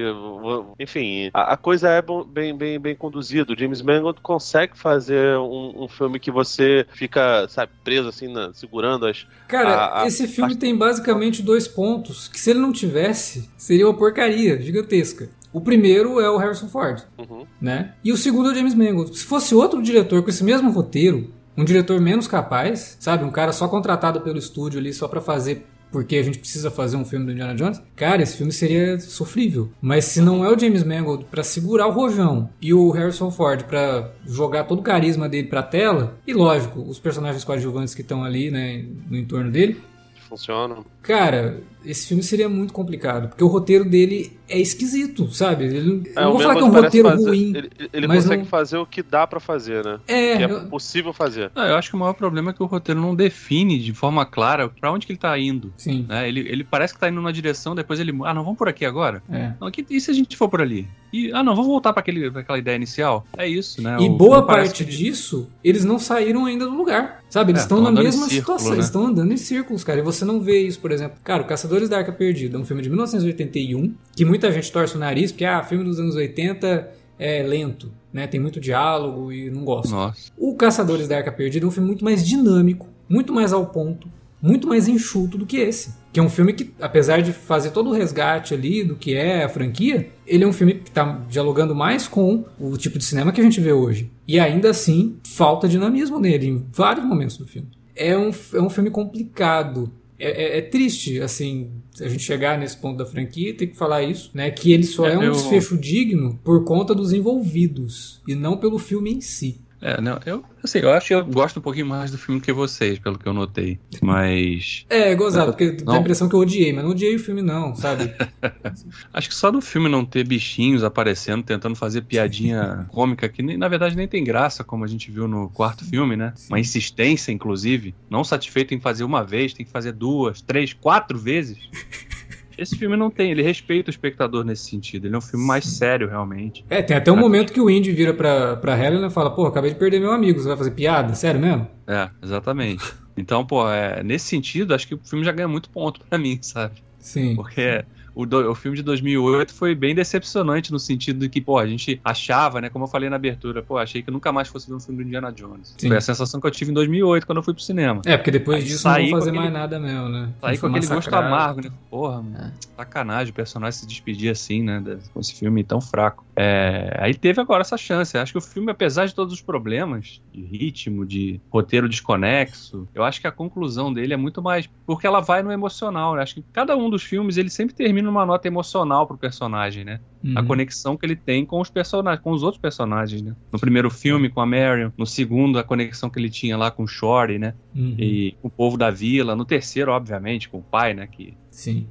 Enfim, a coisa é bem conduzida. O James Mangold consegue fazer um filme que você fica, sabe, preso assim, segurando as... Cara, esse filme tem basicamente 2 pontos que, se ele não tivesse, seria uma porcaria gigantesca. O primeiro é o Harrison Ford, né? E o segundo é o James Mangold. Se fosse outro diretor com esse mesmo roteiro, um diretor menos capaz, sabe? Um cara só contratado pelo estúdio ali só pra fazer... porque a gente precisa fazer um filme do Indiana Jones, cara, esse filme seria sofrível. Mas se não é o James Mangold pra segurar o rojão e o Harrison Ford pra jogar todo o carisma dele pra tela, e lógico, os personagens coadjuvantes que estão ali, né, no entorno dele, funcionam. Cara, esse filme seria muito complicado, porque o roteiro dele é esquisito, sabe? Eu não vou falar que é um roteiro ruim. Ele consegue fazer o que dá pra fazer, né? Que é possível fazer. Eu acho que o maior problema é que o roteiro não define de forma clara pra onde que ele tá indo. Sim. Né? Ele parece que tá indo numa direção, depois ele... não, vamos por aqui agora? Não, e se a gente for por ali? E, não, vamos voltar pra aquela ideia inicial? É isso, né? E boa parte disso, eles não saíram ainda do lugar, sabe? Eles estão na mesma situação, né? Eles estão andando em círculos, cara. E você não vê isso, por exemplo. Cara, o Caçadores da Arca Perdida é um filme de 1981, que muita gente torce o nariz, porque, filme dos anos 80 é lento, né? Tem muito diálogo e não gosta. Nossa. O Caçadores da Arca Perdida é um filme muito mais dinâmico, muito mais ao ponto, muito mais enxuto do que esse. Que é um filme que, apesar de fazer todo o resgate ali do que é a franquia, ele é um filme que está dialogando mais com o tipo de cinema que a gente vê hoje. E ainda assim, falta dinamismo nele em vários momentos do filme. É um filme complicado. É triste, assim, a gente chegar nesse ponto da franquia e ter que falar isso, né? Que ele só é um desfecho digno por conta dos envolvidos e não pelo filme em si. Não, eu acho que eu gosto um pouquinho mais do filme que vocês, pelo que eu notei. Mas. Gozado, porque dá a impressão que eu odiei, mas não odiei o filme, não, sabe? Acho que só do filme não ter bichinhos aparecendo, tentando fazer piadinha cômica, que na verdade nem tem graça, como a gente viu no quarto filme, né? Sim. Uma insistência, inclusive. Não satisfeito em fazer uma vez, tem que fazer 2, 3, 4 vezes. Esse filme não tem, ele respeita o espectador nesse sentido. Ele é um filme mais sério, realmente. Tem até um momento que o Indy vira pra Helena e fala, pô, acabei de perder meu amigo, você vai fazer piada? Sério mesmo? Exatamente. Então, nesse sentido, acho que o filme já ganha muito ponto pra mim, sabe? Sim. Porque o filme de 2008 foi bem decepcionante no sentido de que, a gente achava, né, como eu falei na abertura, achei que eu nunca mais fosse ver um filme do Indiana Jones. Sim. Foi a sensação que eu tive em 2008 quando eu fui pro cinema. Porque depois disso não vão fazer mais nada mesmo, né? Saí com aquele gosto amargo, né? Sacanagem o personagem se despedir assim, né, com esse filme tão fraco. Aí teve agora essa chance. Acho que o filme, apesar de todos os problemas de ritmo, de roteiro desconexo, eu acho que a conclusão dele é muito mais porque ela vai no emocional, né? Acho que cada um dos filmes, ele sempre termina numa nota emocional pro personagem, né? A conexão que ele tem com os personagens, com os outros personagens, né? No primeiro filme, com a Marion. No segundo, a conexão que ele tinha lá com o Shorty, né? E com o povo da vila. No terceiro, obviamente, com o pai, né? Sim.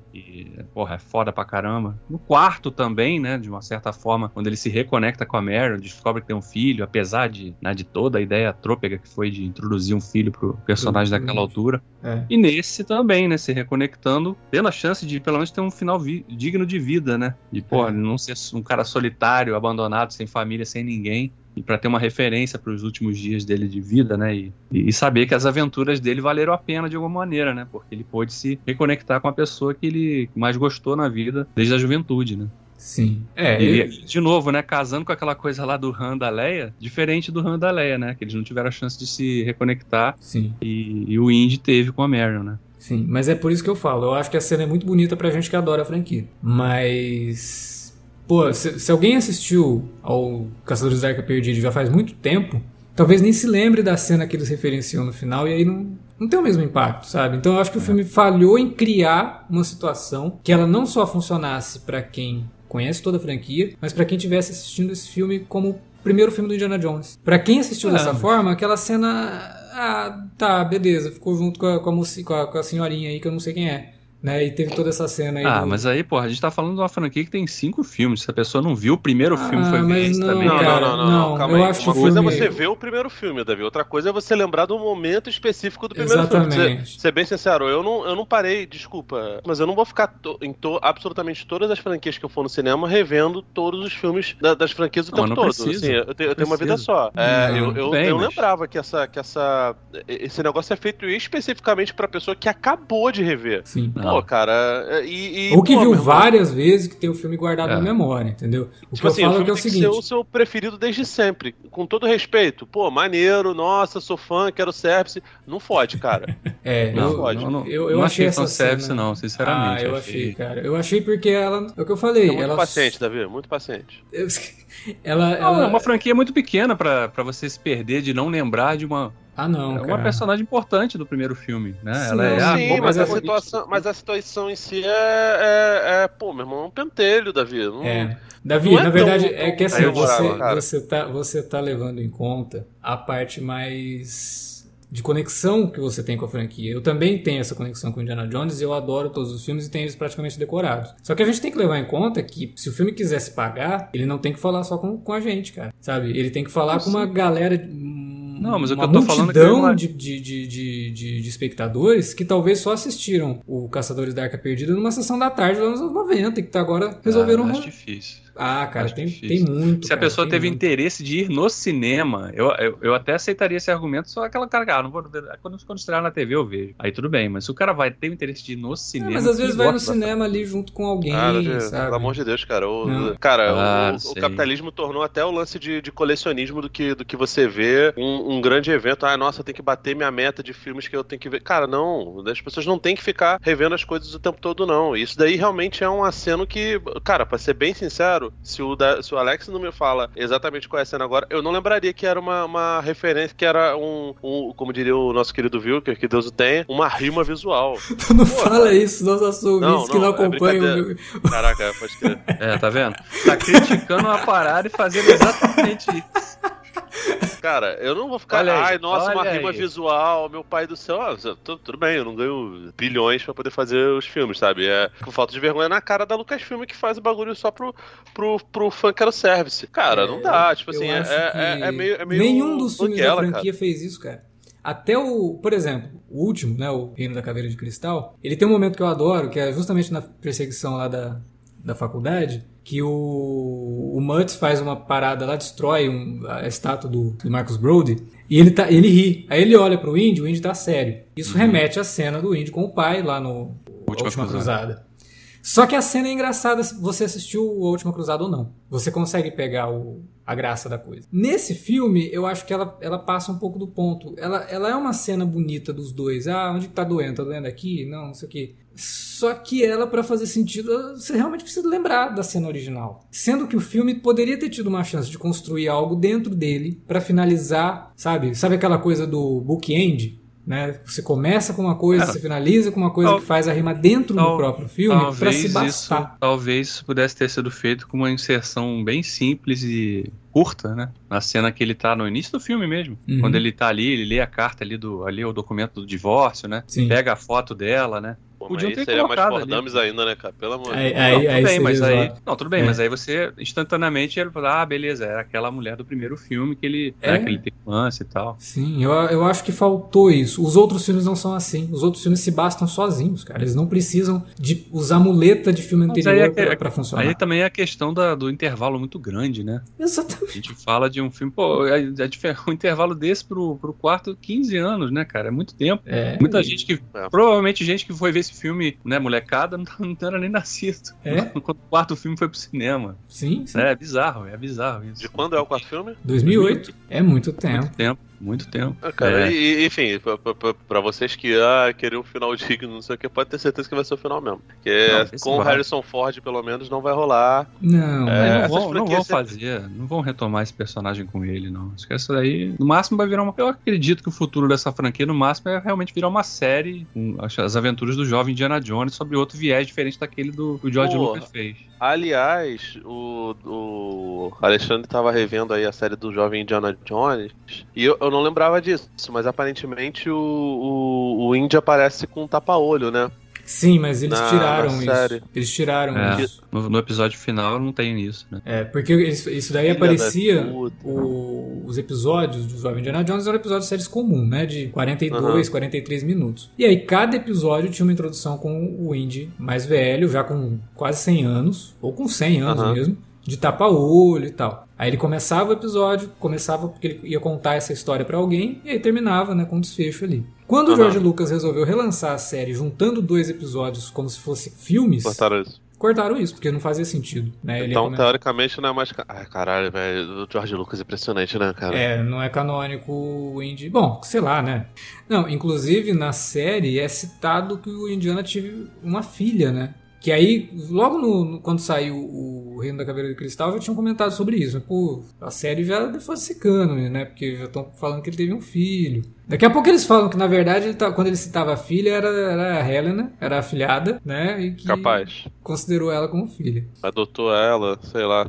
É foda pra caramba. No quarto também, né? De uma certa forma, quando ele se reconecta com a Marion, descobre que tem um filho, apesar de toda a ideia trôpega que foi de introduzir um filho pro personagem daquela altura. E nesse também, né? Se reconectando, tendo a chance de, pelo menos, ter um final digno de vida, né? De, não ser um cara solitário, abandonado, sem família, sem ninguém. E pra ter uma referência para os últimos dias dele de vida, né? E saber que as aventuras dele valeram a pena de alguma maneira, né? Porque ele pôde se reconectar com a pessoa que ele mais gostou na vida desde a juventude, né? Sim. De novo, né? Casando com aquela coisa lá do Han da Leia, diferente do Han da Leia, né? Que eles não tiveram a chance de se reconectar. Sim. E o Indy teve com a Marion, né? Sim, mas é por isso que eu falo. Eu acho que a cena é muito bonita pra gente que adora a franquia. Mas... se alguém assistiu ao Caçadores da Arca Perdida já faz muito tempo, talvez nem se lembre da cena que eles referenciam no final e aí não tem o mesmo impacto, sabe? Então eu acho que o filme falhou em criar uma situação que ela não só funcionasse pra quem conhece toda a franquia, mas pra quem estivesse assistindo esse filme como o primeiro filme do Indiana Jones. Pra quem assistiu dessa forma, aquela cena... tá, beleza, ficou junto com a senhorinha aí que eu não sei quem é. Né? E teve toda essa cena aí. Mas aí, a gente tá falando de uma franquia que tem 5 filmes. Se a pessoa não viu o primeiro filme, foi ver esse também. Não, calma aí. Eu acho que uma coisa é você ver o primeiro filme, Davi. Outra coisa é você lembrar do momento específico do primeiro filme. Ser bem sincero, eu não parei, desculpa, mas eu não vou ficar absolutamente todas as franquias que eu for no cinema revendo todos os filmes das franquias o tempo todo. Assim, eu tenho uma vida só. Eu lembrava que esse negócio é feito especificamente pra pessoa que acabou de rever. Sim. Cara, ou que viu várias vezes, que tem o filme guardado na memória, entendeu? O que eu falo é que é o seguinte... tem que ser o seu preferido desde sempre, com todo respeito. Maneiro, nossa, sou fã, quero service. Não fode, cara. Não fode. Eu não achei essa service, não, sinceramente. Eu achei, cara. Eu achei porque ela... É o que eu falei. Muito paciente, Davi, muito paciente. É uma franquia muito pequena pra você se perder de não lembrar de uma... não, uma personagem importante do primeiro filme, né? Sim, mas a situação em si meu irmão, é um pentelho, Davi. Davi, na verdade, é que assim, você tá levando em conta a parte mais de conexão que você tem com a franquia. Eu também tenho essa conexão com Indiana Jones, eu adoro todos os filmes e tenho eles praticamente decorados. Só que a gente tem que levar em conta que se o filme quisesse pagar, ele não tem que falar só com a gente, cara. Sabe? Ele tem que falar com uma galera... mas o que eu tô falando é que de espectadores que talvez só assistiram o Caçadores da Arca Perdida numa sessão da tarde dos anos 90 e que agora resolveram... Acho difícil. Cara, tem muito. Se a pessoa teve interesse de ir no cinema, eu até aceitaria esse argumento, só aquela cara, não vou ver, quando estrear na TV eu vejo. Aí tudo bem, mas se o cara vai ter o interesse de ir no cinema... mas às vezes vai no cinema ali junto com alguém, sabe? Pelo amor de Deus, cara. O capitalismo tornou até o lance de colecionismo do que você vê um grande evento. Nossa, eu tenho que bater minha meta de filmes que eu tenho que ver. Cara, não. As pessoas não têm que ficar revendo as coisas o tempo todo, não. Isso daí realmente é um aceno que... Cara, pra ser bem sincero, se o Alex não me fala exatamente qual é a cena agora, eu não lembraria que era uma referência, que era como diria o nosso querido Wilker, que Deus o tenha, uma rima visual. Tu não fala isso, nossos ouvintes que não acompanham. Caraca, pode crer. Tá vendo? Tá criticando uma parada e fazendo exatamente isso. Cara, eu não vou ficar, Olha aí, ai, nossa, uma olha rima aí. visual, meu pai do céu. Tudo bem, eu não ganho bilhões pra poder fazer os filmes, sabe? É com falta de vergonha na cara da Lucasfilm que faz o bagulho só pro fanservice. Cara, não dá, tipo Eu assim, acho é que meio nenhum dos filmes da banguela, franquia fez isso, cara. Até por exemplo, o último, né, o Reino da Caveira de Cristal, ele tem um momento que eu adoro, que é justamente na perseguição lá da faculdade, que o Mutz faz uma parada lá, destrói a estátua do Marcus Brody, e ele ri. Aí ele olha pro o Indy tá sério. Isso remete à cena do Indy com o pai lá no Última Cruzada. Só que a cena é engraçada se você assistiu A Última Cruzada ou não. Você consegue pegar a graça da coisa. Nesse filme, eu acho que ela passa um pouco do ponto. Ela é uma cena bonita dos dois. Ah, onde tá doendo? Tá doendo aqui? Não sei o quê. Só que ela, pra fazer sentido, você realmente precisa lembrar da cena original. Sendo que o filme poderia ter tido uma chance de construir algo dentro dele pra finalizar, sabe? Sabe aquela coisa do bookend? Né? Você começa com uma coisa, você finaliza com uma coisa que faz a rima dentro do próprio filme para se bastar. Talvez isso pudesse ter sido feito com uma inserção bem simples e curta, né? Na cena que ele tá no início do filme mesmo. Quando ele tá ali, ele lê a carta ali o documento do divórcio, né? Sim. Pega a foto dela, né? Pô, Podiam mas ter seria mais colocado Fordames ali. ainda, né, cara? Pelo amor de Deus. Tudo bem, mas aí... zoado. Não, tudo bem, mas aí você instantaneamente ele fala, beleza, era aquela mulher do primeiro filme que ele tem lance e tal. Sim, eu acho que faltou isso. Os outros filmes não são assim. Os outros filmes se bastam sozinhos, cara. Eles não precisam de usar muleta de filme anterior pra funcionar. Aí também é a questão do intervalo muito grande, né? Exatamente. A gente fala de um filme, um intervalo desse pro quarto, 15 anos, né, cara? É muito tempo. Muita gente que... Provavelmente gente que foi ver esse filme, né, molecada, não era nem nascido. Quando o quarto filme foi pro cinema. Sim. É bizarro isso. De quando é o quarto filme? 2008. É muito tempo. Muito tempo. Cara, enfim, pra vocês que queriam um final digno, não sei o que, pode ter certeza que vai ser o final mesmo. Porque com o Harrison Ford, pelo menos, não vai rolar. Não, não vão fazer, não vão retomar esse personagem com ele, não. Acho que essa daí, no máximo, vai virar uma... Eu acredito que o futuro dessa franquia, no máximo, é realmente virar uma série, as aventuras do jovem Indiana Jones, sobre outro viés diferente daquele do George Lucas fez. Aliás, o Alexandre tava revendo aí a série do jovem Indiana Jones, e eu não lembrava disso, mas aparentemente o Indy aparece com um tapa-olho, né? Sim, mas eles tiraram isso. Série. Eles tiraram isso. No episódio final não tem isso, né? Porque isso daí aparecia... Os episódios do Jovem Indiana Jones eram episódios de séries comum, né? De 42, 43 minutos. E aí cada episódio tinha uma introdução com o Indy mais velho, já com quase 100 anos, ou com 100 anos mesmo, de tapa-olho e tal. Aí ele começava o episódio, porque ele ia contar essa história pra alguém, e aí terminava, né, com um desfecho ali. Quando o George Lucas resolveu relançar a série juntando 2 episódios como se fossem filmes... Cortaram isso, porque não fazia sentido, né? Então, teoricamente, não é mais... Ai, caralho, velho, o George Lucas é impressionante, né, cara? Não é canônico o Indy... Bom, sei lá, né? Não, inclusive, na série é citado que o Indiana teve uma filha, né? Que aí, logo quando saiu o Reino da Caveira de Cristal, já tinham comentado sobre isso. Pô, a série já foi secando, né? Porque já estão falando que ele teve um filho. Daqui a pouco eles falam que, na verdade, quando ele citava a filha, era a Helena, era a afilhada, né? E que considerou ela como filha. Adotou ela, sei lá.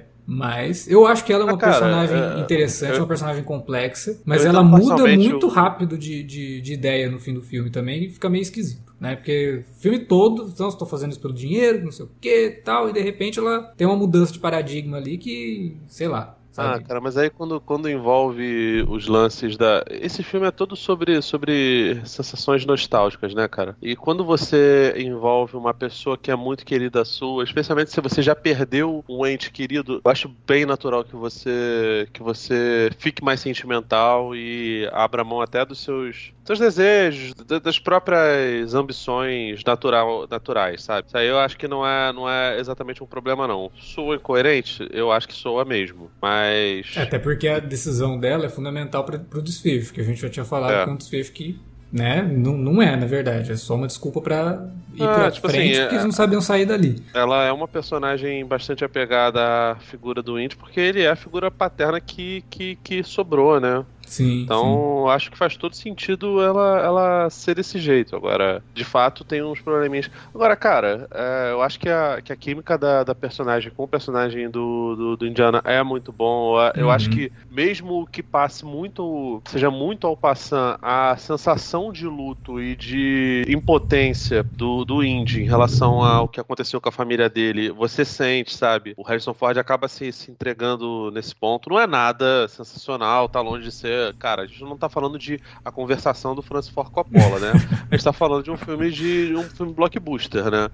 Mas eu acho que ela é uma personagem interessante, uma personagem complexa, mas ela muda muito rápido de ideia no fim do filme também e fica meio esquisito, né? Porque o filme todo, então, estou fazendo isso pelo dinheiro, não sei o que tal, e de repente ela tem uma mudança de paradigma ali que, sei lá. Sabe? Cara, mas aí quando envolve os lances da... Esse filme é todo sobre sensações nostálgicas, né, cara? E quando você envolve uma pessoa que é muito querida sua, especialmente se você já perdeu um ente querido, eu acho bem natural que você fique mais sentimental e abra mão até dos seus desejos, das próprias ambições naturais, sabe? Isso aí eu acho que não é exatamente um problema, não. Soa incoerente? Eu acho que soa mesmo, mas... Até porque a decisão dela é fundamental pro desfecho, que a gente já tinha falado que é um desfecho que, né, não é, na verdade, é só uma desculpa pra ir pra frente, assim, porque eles não sabiam sair dali. Ela é uma personagem bastante apegada à figura do Indy, porque ele é a figura paterna que sobrou, né? Sim. Então, acho que faz todo sentido ela ser desse jeito. Agora, de fato, tem uns probleminhas. Agora, cara, eu acho que a química da personagem com o personagem do Indiana é muito bom. Eu acho que, mesmo que passe muito, seja muito ao passant, a sensação de luto e de impotência do Indy em relação ao que aconteceu com a família dele, você sente, sabe? O Harrison Ford acaba se entregando nesse ponto. Não é nada sensacional, tá longe de ser. Cara, a gente não tá falando de A Conversação do Francis Ford Coppola, né? A gente tá falando de um filme blockbuster, né?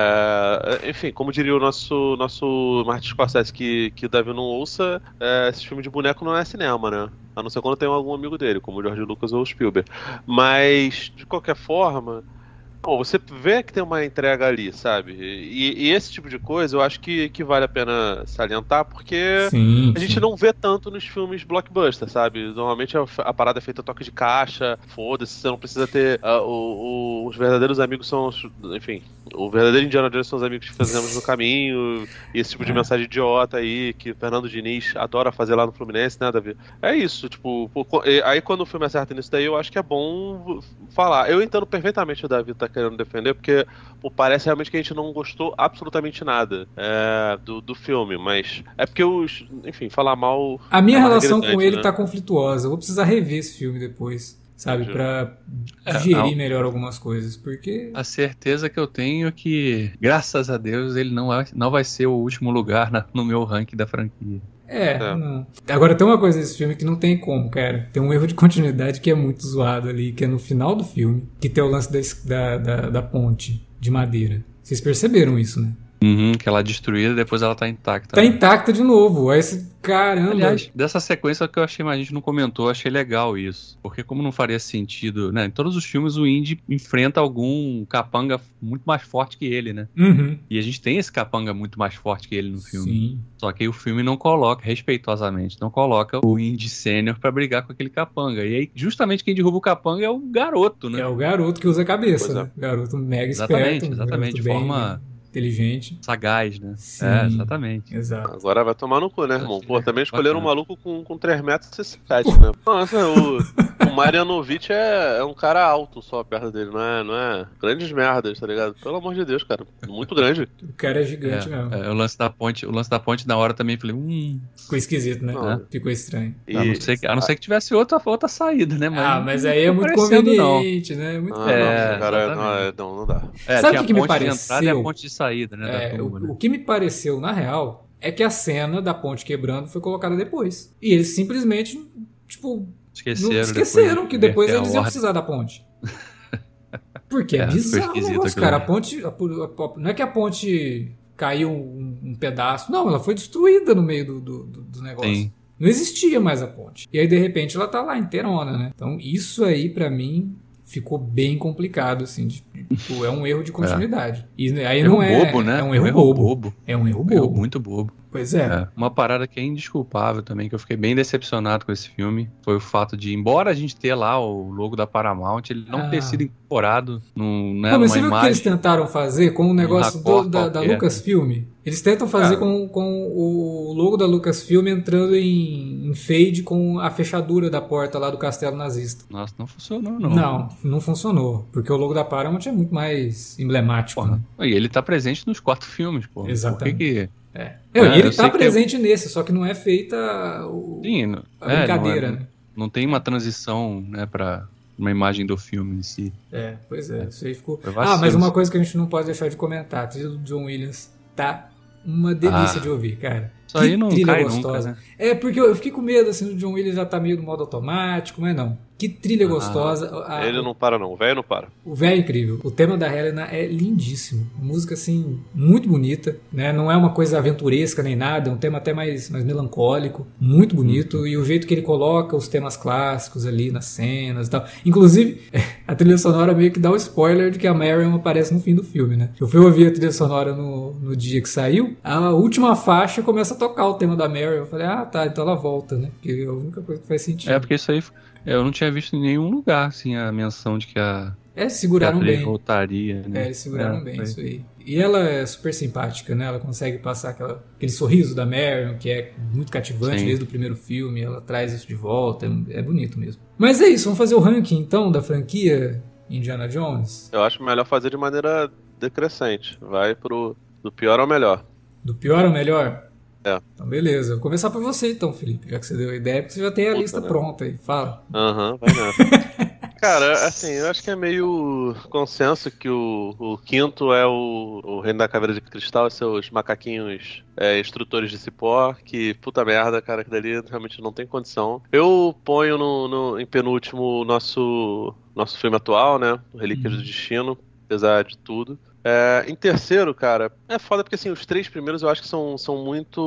Enfim, como diria o nosso Martin Scorsese, que o Davi não ouça, esse filme de boneco não é cinema, né? A não ser quando tem algum amigo dele, como o George Lucas ou o Spielberg. Mas, de qualquer forma, você vê que tem uma entrega ali, sabe? E esse tipo de coisa eu acho que vale a pena salientar, porque a gente não vê tanto nos filmes blockbuster, sabe? Normalmente a parada é feita a toque de caixa, foda-se, você não precisa ter... os verdadeiros amigos são... Enfim, o verdadeiro Indiana Jones são os amigos que fazemos no caminho, e esse tipo de mensagem idiota aí, que o Fernando Diniz adora fazer lá no Fluminense, né, Davi? É isso, tipo... Aí quando o filme acerta nisso daí, eu acho que é bom falar. Eu entendo perfeitamente o Davi tá querendo defender, porque parece realmente que a gente não gostou absolutamente nada do filme, mas é porque enfim, falar mal... A minha relação com ele, né, tá conflituosa. Eu vou precisar rever esse filme depois, sabe? Pra digerir melhor algumas coisas, porque... A certeza que eu tenho é que, graças a Deus, ele não vai ser o último lugar no meu ranking da franquia. Não. Agora tem uma coisa nesse filme que não tem como, cara. Tem um erro de continuidade que é muito zoado ali, que é no final do filme, que tem o lance da ponte de madeira. Vocês perceberam isso, né? Que ela é destruída, depois ela tá intacta. Tá intacta de novo. Aí caramba. Aliás, dessa sequência que eu achei, mas a gente não comentou, eu achei legal isso. Porque como não faria sentido, né? Em todos os filmes o Indy enfrenta algum capanga muito mais forte que ele, né? E a gente tem esse capanga muito mais forte que ele no filme. Sim. Só que aí o filme não coloca, respeitosamente, não coloca o Indy sênior pra brigar com aquele capanga. E aí, justamente quem derruba o capanga é o garoto, né? É o garoto que usa a cabeça, né? O garoto mega esperto. Exatamente, de forma... inteligente. Sagaz, né? Sim, exatamente. Exato. Agora vai tomar no cu, né, irmão? Pô, também escolheram um maluco com 3 metros e 7, né? Nossa, o Marianovic é um cara alto só perto dele, não é? Grandes merdas, tá ligado? Pelo amor de Deus, cara. Muito grande. O cara é gigante mesmo. O lance da ponte na hora também falei, ficou esquisito, né? Ficou estranho. A não ser que tivesse outra saída, né? Mas aí é muito conveniente, né? Muito conveniente. Cara, não dá. Sabe o que me pareceu? E a ponte de saída, né? Da turma, o que me pareceu, na real, é que a cena da ponte quebrando foi colocada depois. E eles simplesmente, tipo, esqueceram que depois eles iam precisar da ponte. Porque é bizarro o negócio, cara. A ponte. Não é que a ponte caiu um pedaço. Não, ela foi destruída no meio do negócio. Sim. Não existia mais a ponte. E aí, de repente, ela tá lá inteirona, né? Então, isso aí, pra mim, ficou bem complicado, assim. Tipo, é um erro de continuidade. E aí não é... bobo, né? É um erro bobo. É um erro bobo. Muito bobo. Pois é. Uma parada que é indesculpável também, que eu fiquei bem decepcionado com esse filme, foi o fato de, embora a gente ter lá o logo da Paramount, ele não ter sido incorporado numa mas você viu imagem... o que eles tentaram fazer com o negócio da Lucasfilm? Eles tentam fazer com o logo da Lucasfilm entrando em fade com a fechadura da porta lá do castelo nazista. Nossa, não funcionou, não. Não funcionou, porque o logo da Paramount é muito mais emblemático, né? E ele tá presente nos 4 filmes, pô. Exatamente. Por que... E ele tá presente nesse, só que não é feita a brincadeira, né? Não tem uma transição, né, pra uma imagem do filme em si. Pois é. Isso aí ficou... mas uma coisa que a gente não pode deixar de comentar, a trilha do John Williams tá uma delícia de ouvir, cara. Isso aí não cai gostosa. Nunca, né? Porque eu fiquei com medo, assim, do John Williams já tá meio no modo automático, mas não. Que trilha gostosa. Ele não para, não. O velho não para. O velho é incrível. O tema da Helena é lindíssimo. Música, assim, muito bonita, né? Não é uma coisa aventuresca nem nada. É um tema até mais melancólico. Muito bonito. E o jeito que ele coloca os temas clássicos ali nas cenas e tal. Inclusive, a trilha sonora meio que dá um spoiler de que a Marion aparece no fim do filme, né? Eu fui ouvir a trilha sonora no dia que saiu. A última faixa começa a tocar o tema da Marion. Eu falei, tá, então ela volta, né? Porque é a única coisa que faz sentido. Porque isso aí... Eu não tinha visto em nenhum lugar, assim, a menção de que a Eles seguraram Teatro bem. voltaria, né? Eles seguraram bem foi. isso aí. E ela é super simpática, né? Ela consegue passar aquele sorriso da Marion, que é muito cativante Sim. desde o primeiro filme. Ela traz isso de volta, é bonito mesmo. Mas é isso, vamos fazer o ranking então da franquia Indiana Jones? Eu acho melhor fazer de maneira decrescente. Vai do pior ao melhor. Do pior ao melhor? É. Então beleza, vou começar por você então, Felipe, já que você deu a ideia, porque você já tem a Puta, lista né? pronta aí. Fala. Aham, vai nessa. Cara, assim, eu acho que é meio consenso que o quinto é o Reino da Caveira de Cristal e seus macaquinhos instrutores de cipó, que puta merda, cara, que dali realmente não tem condição. Eu ponho em penúltimo o nosso filme atual, né? O Relíquias do Destino, apesar de tudo. Em terceiro, cara, é foda porque assim, os três primeiros eu acho que são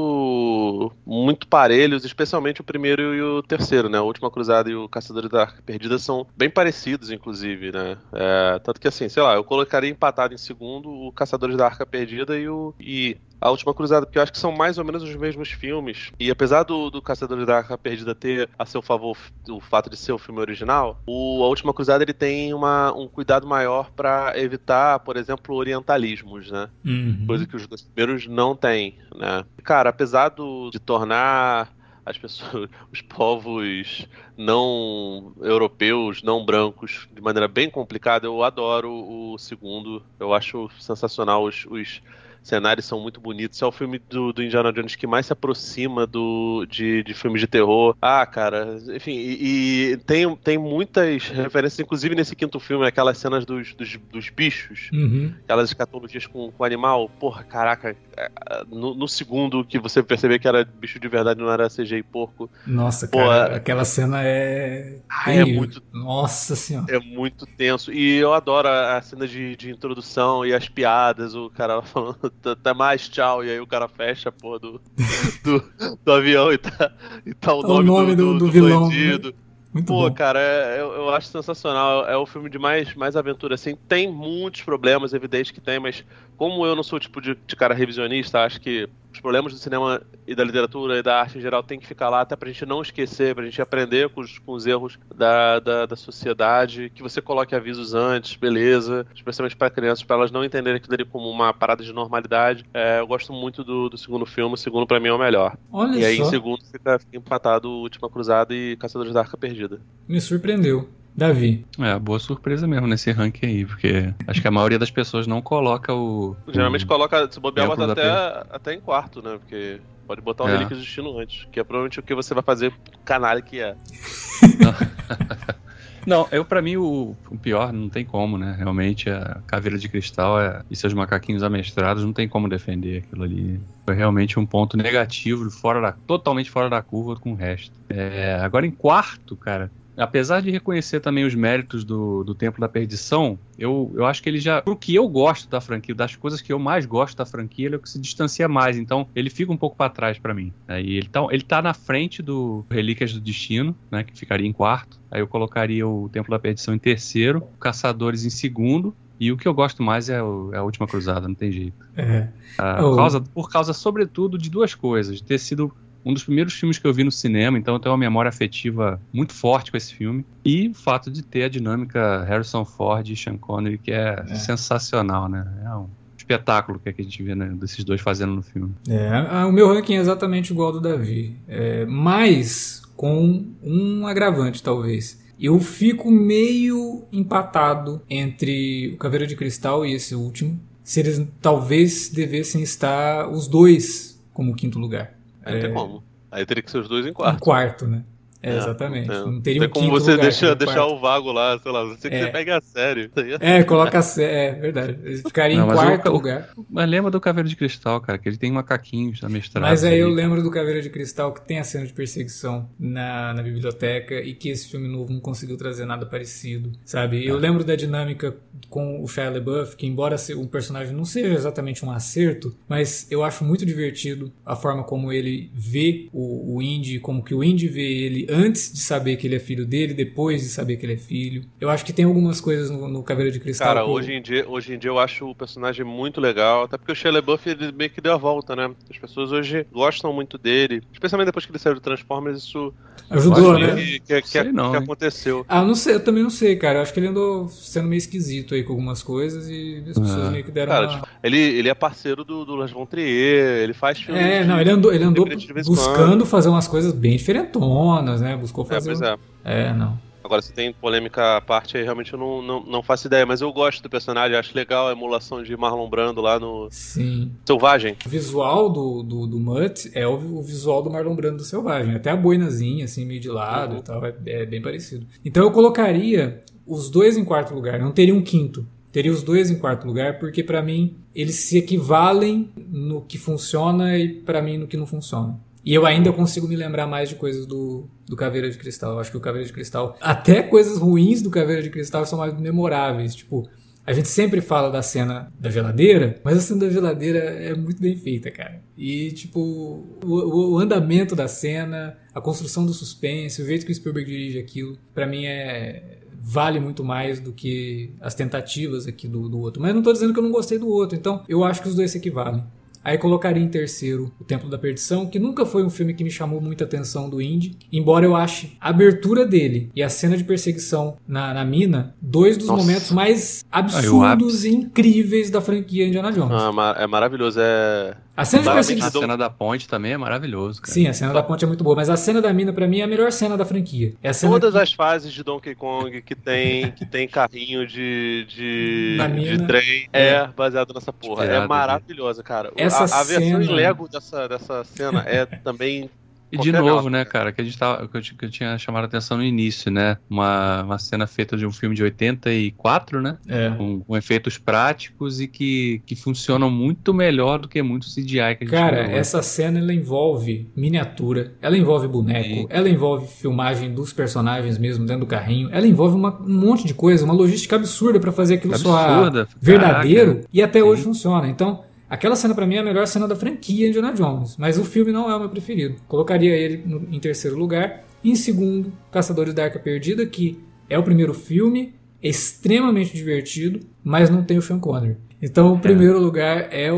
muito parelhos, especialmente o primeiro e o terceiro, né? A Última Cruzada e o Caçadores da Arca Perdida são bem parecidos, inclusive, né? Tanto que assim, sei lá, eu colocaria empatado em segundo o Caçadores da Arca Perdida e A Última Cruzada, porque eu acho que são mais ou menos os mesmos filmes. E apesar do Caçadores da Arca Perdida ter a seu favor o fato de ser o filme original, A Última Cruzada ele tem um cuidado maior pra evitar, por exemplo, orientalismos, né? Coisa que os dois primeiros não têm, né? Cara, apesar de tornar as pessoas, os povos não europeus, não brancos, de maneira bem complicada, eu adoro o segundo. Eu acho sensacional os cenários são muito bonitos. É o filme do Indiana Jones que mais se aproxima de filmes de terror. Cara, enfim, e tem muitas referências, inclusive nesse quinto filme, aquelas cenas dos bichos, aquelas escatologias com animal. Porra, caraca, no segundo que você perceber que era bicho de verdade, não era CGI porco. Nossa, cara, aquela cena é muito... Nossa senhora. É muito tenso. E eu adoro a cena de introdução e as piadas, o cara lá falando até mais, tchau, e aí o cara fecha a porra do avião e tá o nome do vilão, bandido. Né? Muito Pô, bom. cara, eu acho sensacional. É o filme de mais aventura, assim. Tem muitos problemas, evidente que tem, mas como eu não sou o tipo de cara revisionista, acho que os problemas do cinema e da literatura e da arte em geral tem que ficar lá até pra gente não esquecer, pra gente aprender com os erros da sociedade, que você coloque avisos antes, beleza, especialmente pra crianças, pra elas não entenderem aquilo ali como uma parada de normalidade. Eu gosto muito do segundo filme, o segundo pra mim é o melhor. Olha e aí só. em segundo fica empatado Última Cruzada e Caçadores da Arca Perdida. Me surpreendeu. Davi. Boa surpresa mesmo nesse ranking aí, porque acho que a maioria das pessoas não coloca Geralmente coloca, se bobear, Templo bota até em quarto, né? Porque pode botar o Relíquias do Destino antes, que é provavelmente o que você vai fazer canalha que é. Não, pra mim o pior não tem como, né? Realmente a Caveira de Cristal e seus macaquinhos amestrados não tem como defender aquilo ali. Foi realmente um ponto negativo, totalmente fora da curva com o resto. Agora em quarto, cara, apesar de reconhecer também os méritos do Templo da Perdição, eu acho que ele já, pro que eu gosto da franquia, das coisas que eu mais gosto da franquia, ele é o que se distancia mais, então ele fica um pouco pra trás pra mim. E ele tá na frente do Relíquias do Destino, né, que ficaria em quarto. Aí eu colocaria o Templo da Perdição em terceiro, o Caçadores em segundo, e o que eu gosto mais é a Última Cruzada, não tem jeito. Por causa, sobretudo, de duas coisas, de ter sido um dos primeiros filmes que eu vi no cinema, então eu tenho uma memória afetiva muito forte com esse filme. E o fato de ter a dinâmica Harrison Ford e Sean Connery, que é sensacional, né? É um espetáculo que a gente vê, né, desses dois fazendo no filme. O meu ranking é exatamente igual ao do Davi. Mas com um agravante, talvez. Eu fico meio empatado entre o Caveira de Cristal e esse último. Se eles talvez devessem estar os dois como quinto lugar. Não tem como. Aí teria que ser os dois em quarto. Em quarto, né? Exatamente. Não teria tem um como quinto você lugar, deixar o vago lá, sei lá, você que você pega a sério. Coloca a sério, verdade. Eles ficariam em quarto lugar. Mas lembra do Caveira de Cristal, cara, que ele tem macaquinhos amestrados. Mas aí eu lembro do Caveira de Cristal que tem a cena de perseguição na biblioteca e que esse filme novo não conseguiu trazer nada parecido, sabe? Eu lembro da dinâmica com o Shia LaBeouf, que embora o personagem não seja exatamente um acerto, mas eu acho muito divertido a forma como ele vê o Indy, como que o Indy vê ele antes de saber que ele é filho dele, depois de saber que ele é filho. Eu acho que tem algumas coisas no Caveira de Cristal. Cara, hoje em dia eu acho o personagem muito legal, até porque o Shia LaBeouf ele meio que deu a volta, né? As pessoas hoje gostam muito dele, especialmente depois que ele saiu do Transformers, isso ajudou, né? Que aconteceu. Ah, não sei, eu também não sei, cara. Eu acho que ele andou sendo meio esquisito aí com algumas coisas e as pessoas meio que deram ele é parceiro do Lars von Trier, ele faz filmes. Ele andou buscando fazer umas coisas bem diferentonas, né? Buscou fazer. Pois é. Não. Agora, se tem polêmica à parte aí, realmente eu não faço ideia, mas eu gosto do personagem, acho legal a emulação de Marlon Brando lá no Selvagem. O visual do Mutt é o visual do Marlon Brando do Selvagem, até a boinazinha, assim, meio de lado e tal, é bem parecido. Então eu colocaria os dois em quarto lugar, não teria um quinto. Teria os dois em quarto lugar, porque pra mim eles se equivalem no que funciona e pra mim no que não funciona. E eu ainda consigo me lembrar mais de coisas do Caveira de Cristal. Eu acho que o Caveira de Cristal, até coisas ruins do Caveira de Cristal são mais memoráveis. Tipo, a gente sempre fala da cena da geladeira, mas a cena da geladeira é muito bem feita, cara. E, tipo, o andamento da cena, a construção do suspense, o jeito que o Spielberg dirige aquilo, pra mim vale muito mais do que as tentativas aqui do outro. Mas não tô dizendo que eu não gostei do outro, então eu acho que os dois se equivalem. Aí colocaria em terceiro O Templo da Perdição, que nunca foi um filme que me chamou muita atenção do Indy, embora eu ache a abertura dele e a cena de perseguição na mina dois dos momentos mais absurdos e incríveis da franquia Indiana Jones. É maravilhoso, A cena de perseguição. A cena da ponte também é maravilhoso, cara. Sim, a cena da ponte é muito boa, mas a cena da mina, pra mim, é a melhor cena da franquia. É a cena Todas as fases de Donkey Kong que tem carrinho de trem baseado nessa porra. É maravilhosa, cara. A versão em Lego dessa cena é também... E de novo, né, cara, que eu tinha chamado a atenção no início, né? Uma cena feita de um filme de 84, né? Com efeitos práticos e que funcionam muito melhor do que muito CGI que a gente Cara, essa cena ela envolve miniatura, ela envolve boneco, ela envolve filmagem dos personagens mesmo dentro do carrinho, ela envolve um monte de coisa, uma logística absurda pra fazer aquilo soar verdadeiro e até hoje funciona. Então, aquela cena pra mim é a melhor cena da franquia Indiana Jones, mas o filme não é o meu preferido. Colocaria ele em terceiro lugar. Em segundo, Caçadores da Arca Perdida, que é o primeiro filme, é extremamente divertido, mas não tem o Sean Connery. Então o primeiro lugar é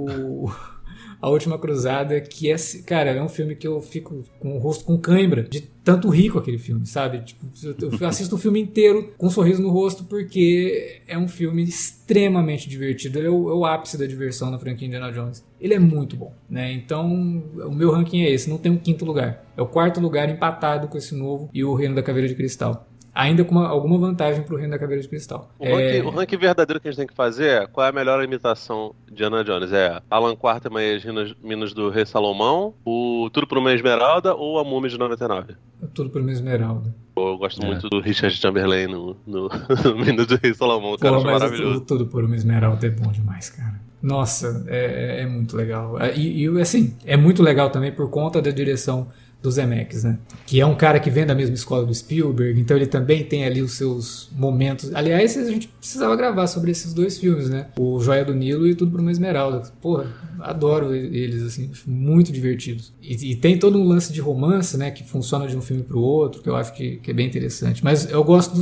A Última Cruzada, que cara, é um filme que eu fico com o rosto com cãibra de tanto rir com aquele filme, sabe? Tipo, eu assisto o filme inteiro com um sorriso no rosto porque é um filme extremamente divertido. Ele é o ápice da diversão na franquia Indiana Jones. Ele é muito bom, né? Então, o meu ranking é esse, não tem um quinto lugar. É o quarto lugar empatado com esse novo e o Reino da Caveira de Cristal. Ainda com alguma vantagem pro Reino da Caveira de Cristal. O ranking verdadeiro que a gente tem que fazer é qual é a melhor imitação de Indiana Jones? É Alan Quarterman e as Minas do Rei Salomão, o Tudo por uma Esmeralda ou a Múmia de 99? Tudo por uma Esmeralda. Eu gosto muito do Richard Chamberlain no Minas do Rei Salomão, cara, acho maravilhoso. Tudo por uma Esmeralda é bom demais, cara. Nossa, é muito legal. E assim, é muito legal também por conta da direção do Zemeckis, né? Que é um cara que vem da mesma escola do Spielberg, então ele também tem ali os seus momentos. Aliás, a gente precisava gravar sobre esses dois filmes, né? O Joia do Nilo e Tudo por uma Esmeralda. Porra, adoro eles, assim, muito divertidos. E tem todo um lance de romance, né? Que funciona de um filme pro outro, que eu acho que é bem interessante. Mas eu gosto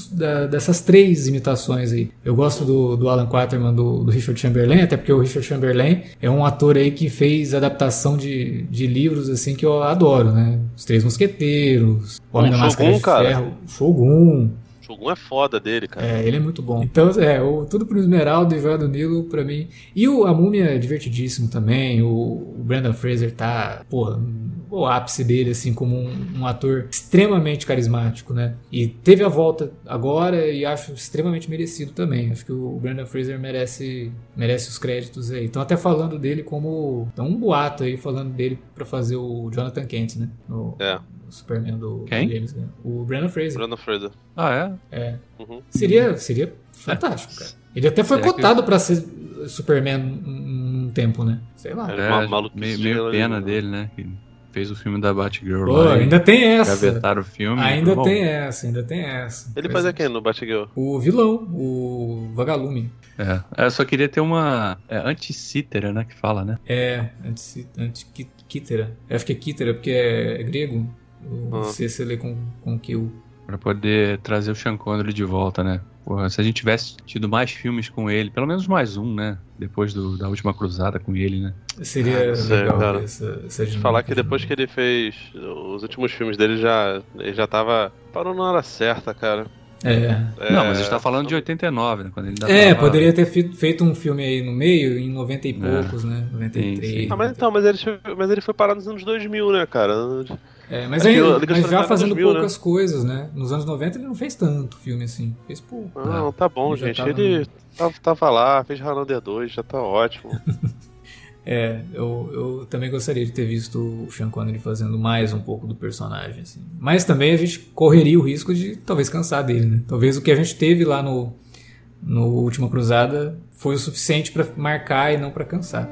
dessas três imitações aí. Eu gosto do Alan Quarterman, do Richard Chamberlain, até porque o Richard Chamberlain é um ator aí que fez adaptação de livros, assim, que eu adoro, né? Os Três Mosqueteiros, O Homem da Máscara de Ferro, Shogun. Shogun é foda dele, cara. Ele é muito bom. Então, o Tudo por Esmeralda e Joia do Nilo, pra mim. E a Múmia é divertidíssimo também. O Brendan Fraser tá, porra, o ápice dele, assim, como um ator extremamente carismático, né? E teve a volta agora e acho extremamente merecido também. Acho que o Brendan Fraser merece os créditos aí. Estão até falando dele como... Tem um boato aí falando dele pra fazer o Jonathan Kent, né? O Superman do James Gunn. O Brendan Fraser. Ah, é? É. Uhum. Seria fantástico, cara. Ele até foi cotado pra ser Superman num tempo, né? Sei lá. Meio pena dele, né? Que fez o filme da Batgirl. Pô, ainda tem essa. Gavetaram o filme. Ainda tem essa. Ele fazia quem no Batgirl? O vilão, o Vagalume. Eu só queria ter uma anticítera, né? Que fala, né? Anticítera. Eu acho que é Quítera, porque é grego. o Cecily com o Kill. Pra poder trazer o Sean Connery de volta, né? Porra, se a gente tivesse tido mais filmes com ele, pelo menos mais um, né? Depois da última cruzada com ele, né? Seria legal ver essa dinâmica. Falar que depois que ele fez os últimos filmes dele, ele já tava... Parou na hora certa, cara. Não, mas a gente tá falando de 89, né? Quando ele ainda tava... poderia ter feito um filme aí no meio, em 90 e poucos, né? 93. Sim. Mas ele foi parar nos anos 2000, né, cara? Mas já fazendo 2000, poucas coisas, né? Nos anos 90 ele não fez tanto filme assim. Fez pouco. Não, tá bom, gente. Ele tava lá, fez Highlander 2, já tá ótimo. Eu também gostaria de ter visto o Sean Connery fazendo mais um pouco do personagem, assim. Mas também a gente correria o risco de talvez cansar dele, né? Talvez o que a gente teve lá no Última Cruzada foi o suficiente pra marcar e não pra cansar.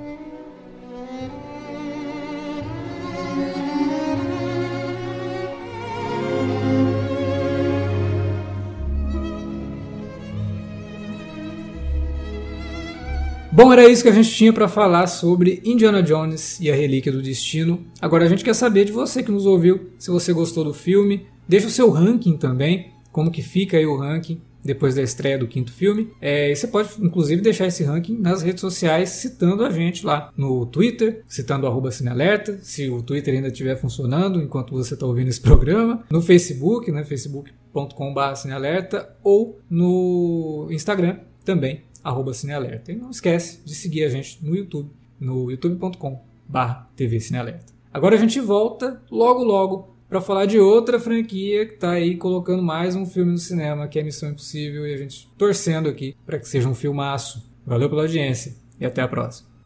Bom, era isso que a gente tinha para falar sobre Indiana Jones e a Relíquia do Destino. Agora a gente quer saber de você que nos ouviu, se você gostou do filme. Deixa o seu ranking também, como que fica aí o ranking depois da estreia do 5º filme. E você pode, inclusive, deixar esse ranking nas redes sociais, citando a gente lá no Twitter, citando @cinealerta, se o Twitter ainda estiver funcionando enquanto você está ouvindo esse programa, no Facebook, né, facebook.com/cinealerta, ou no Instagram também, @cinealerta. E não esquece de seguir a gente no YouTube, no youtube.com/TV Cinealerta. Agora a gente volta logo para falar de outra franquia que tá aí colocando mais um filme no cinema, que é Missão Impossível, e a gente torcendo aqui para que seja um filmaço. Valeu pela audiência e até a próxima.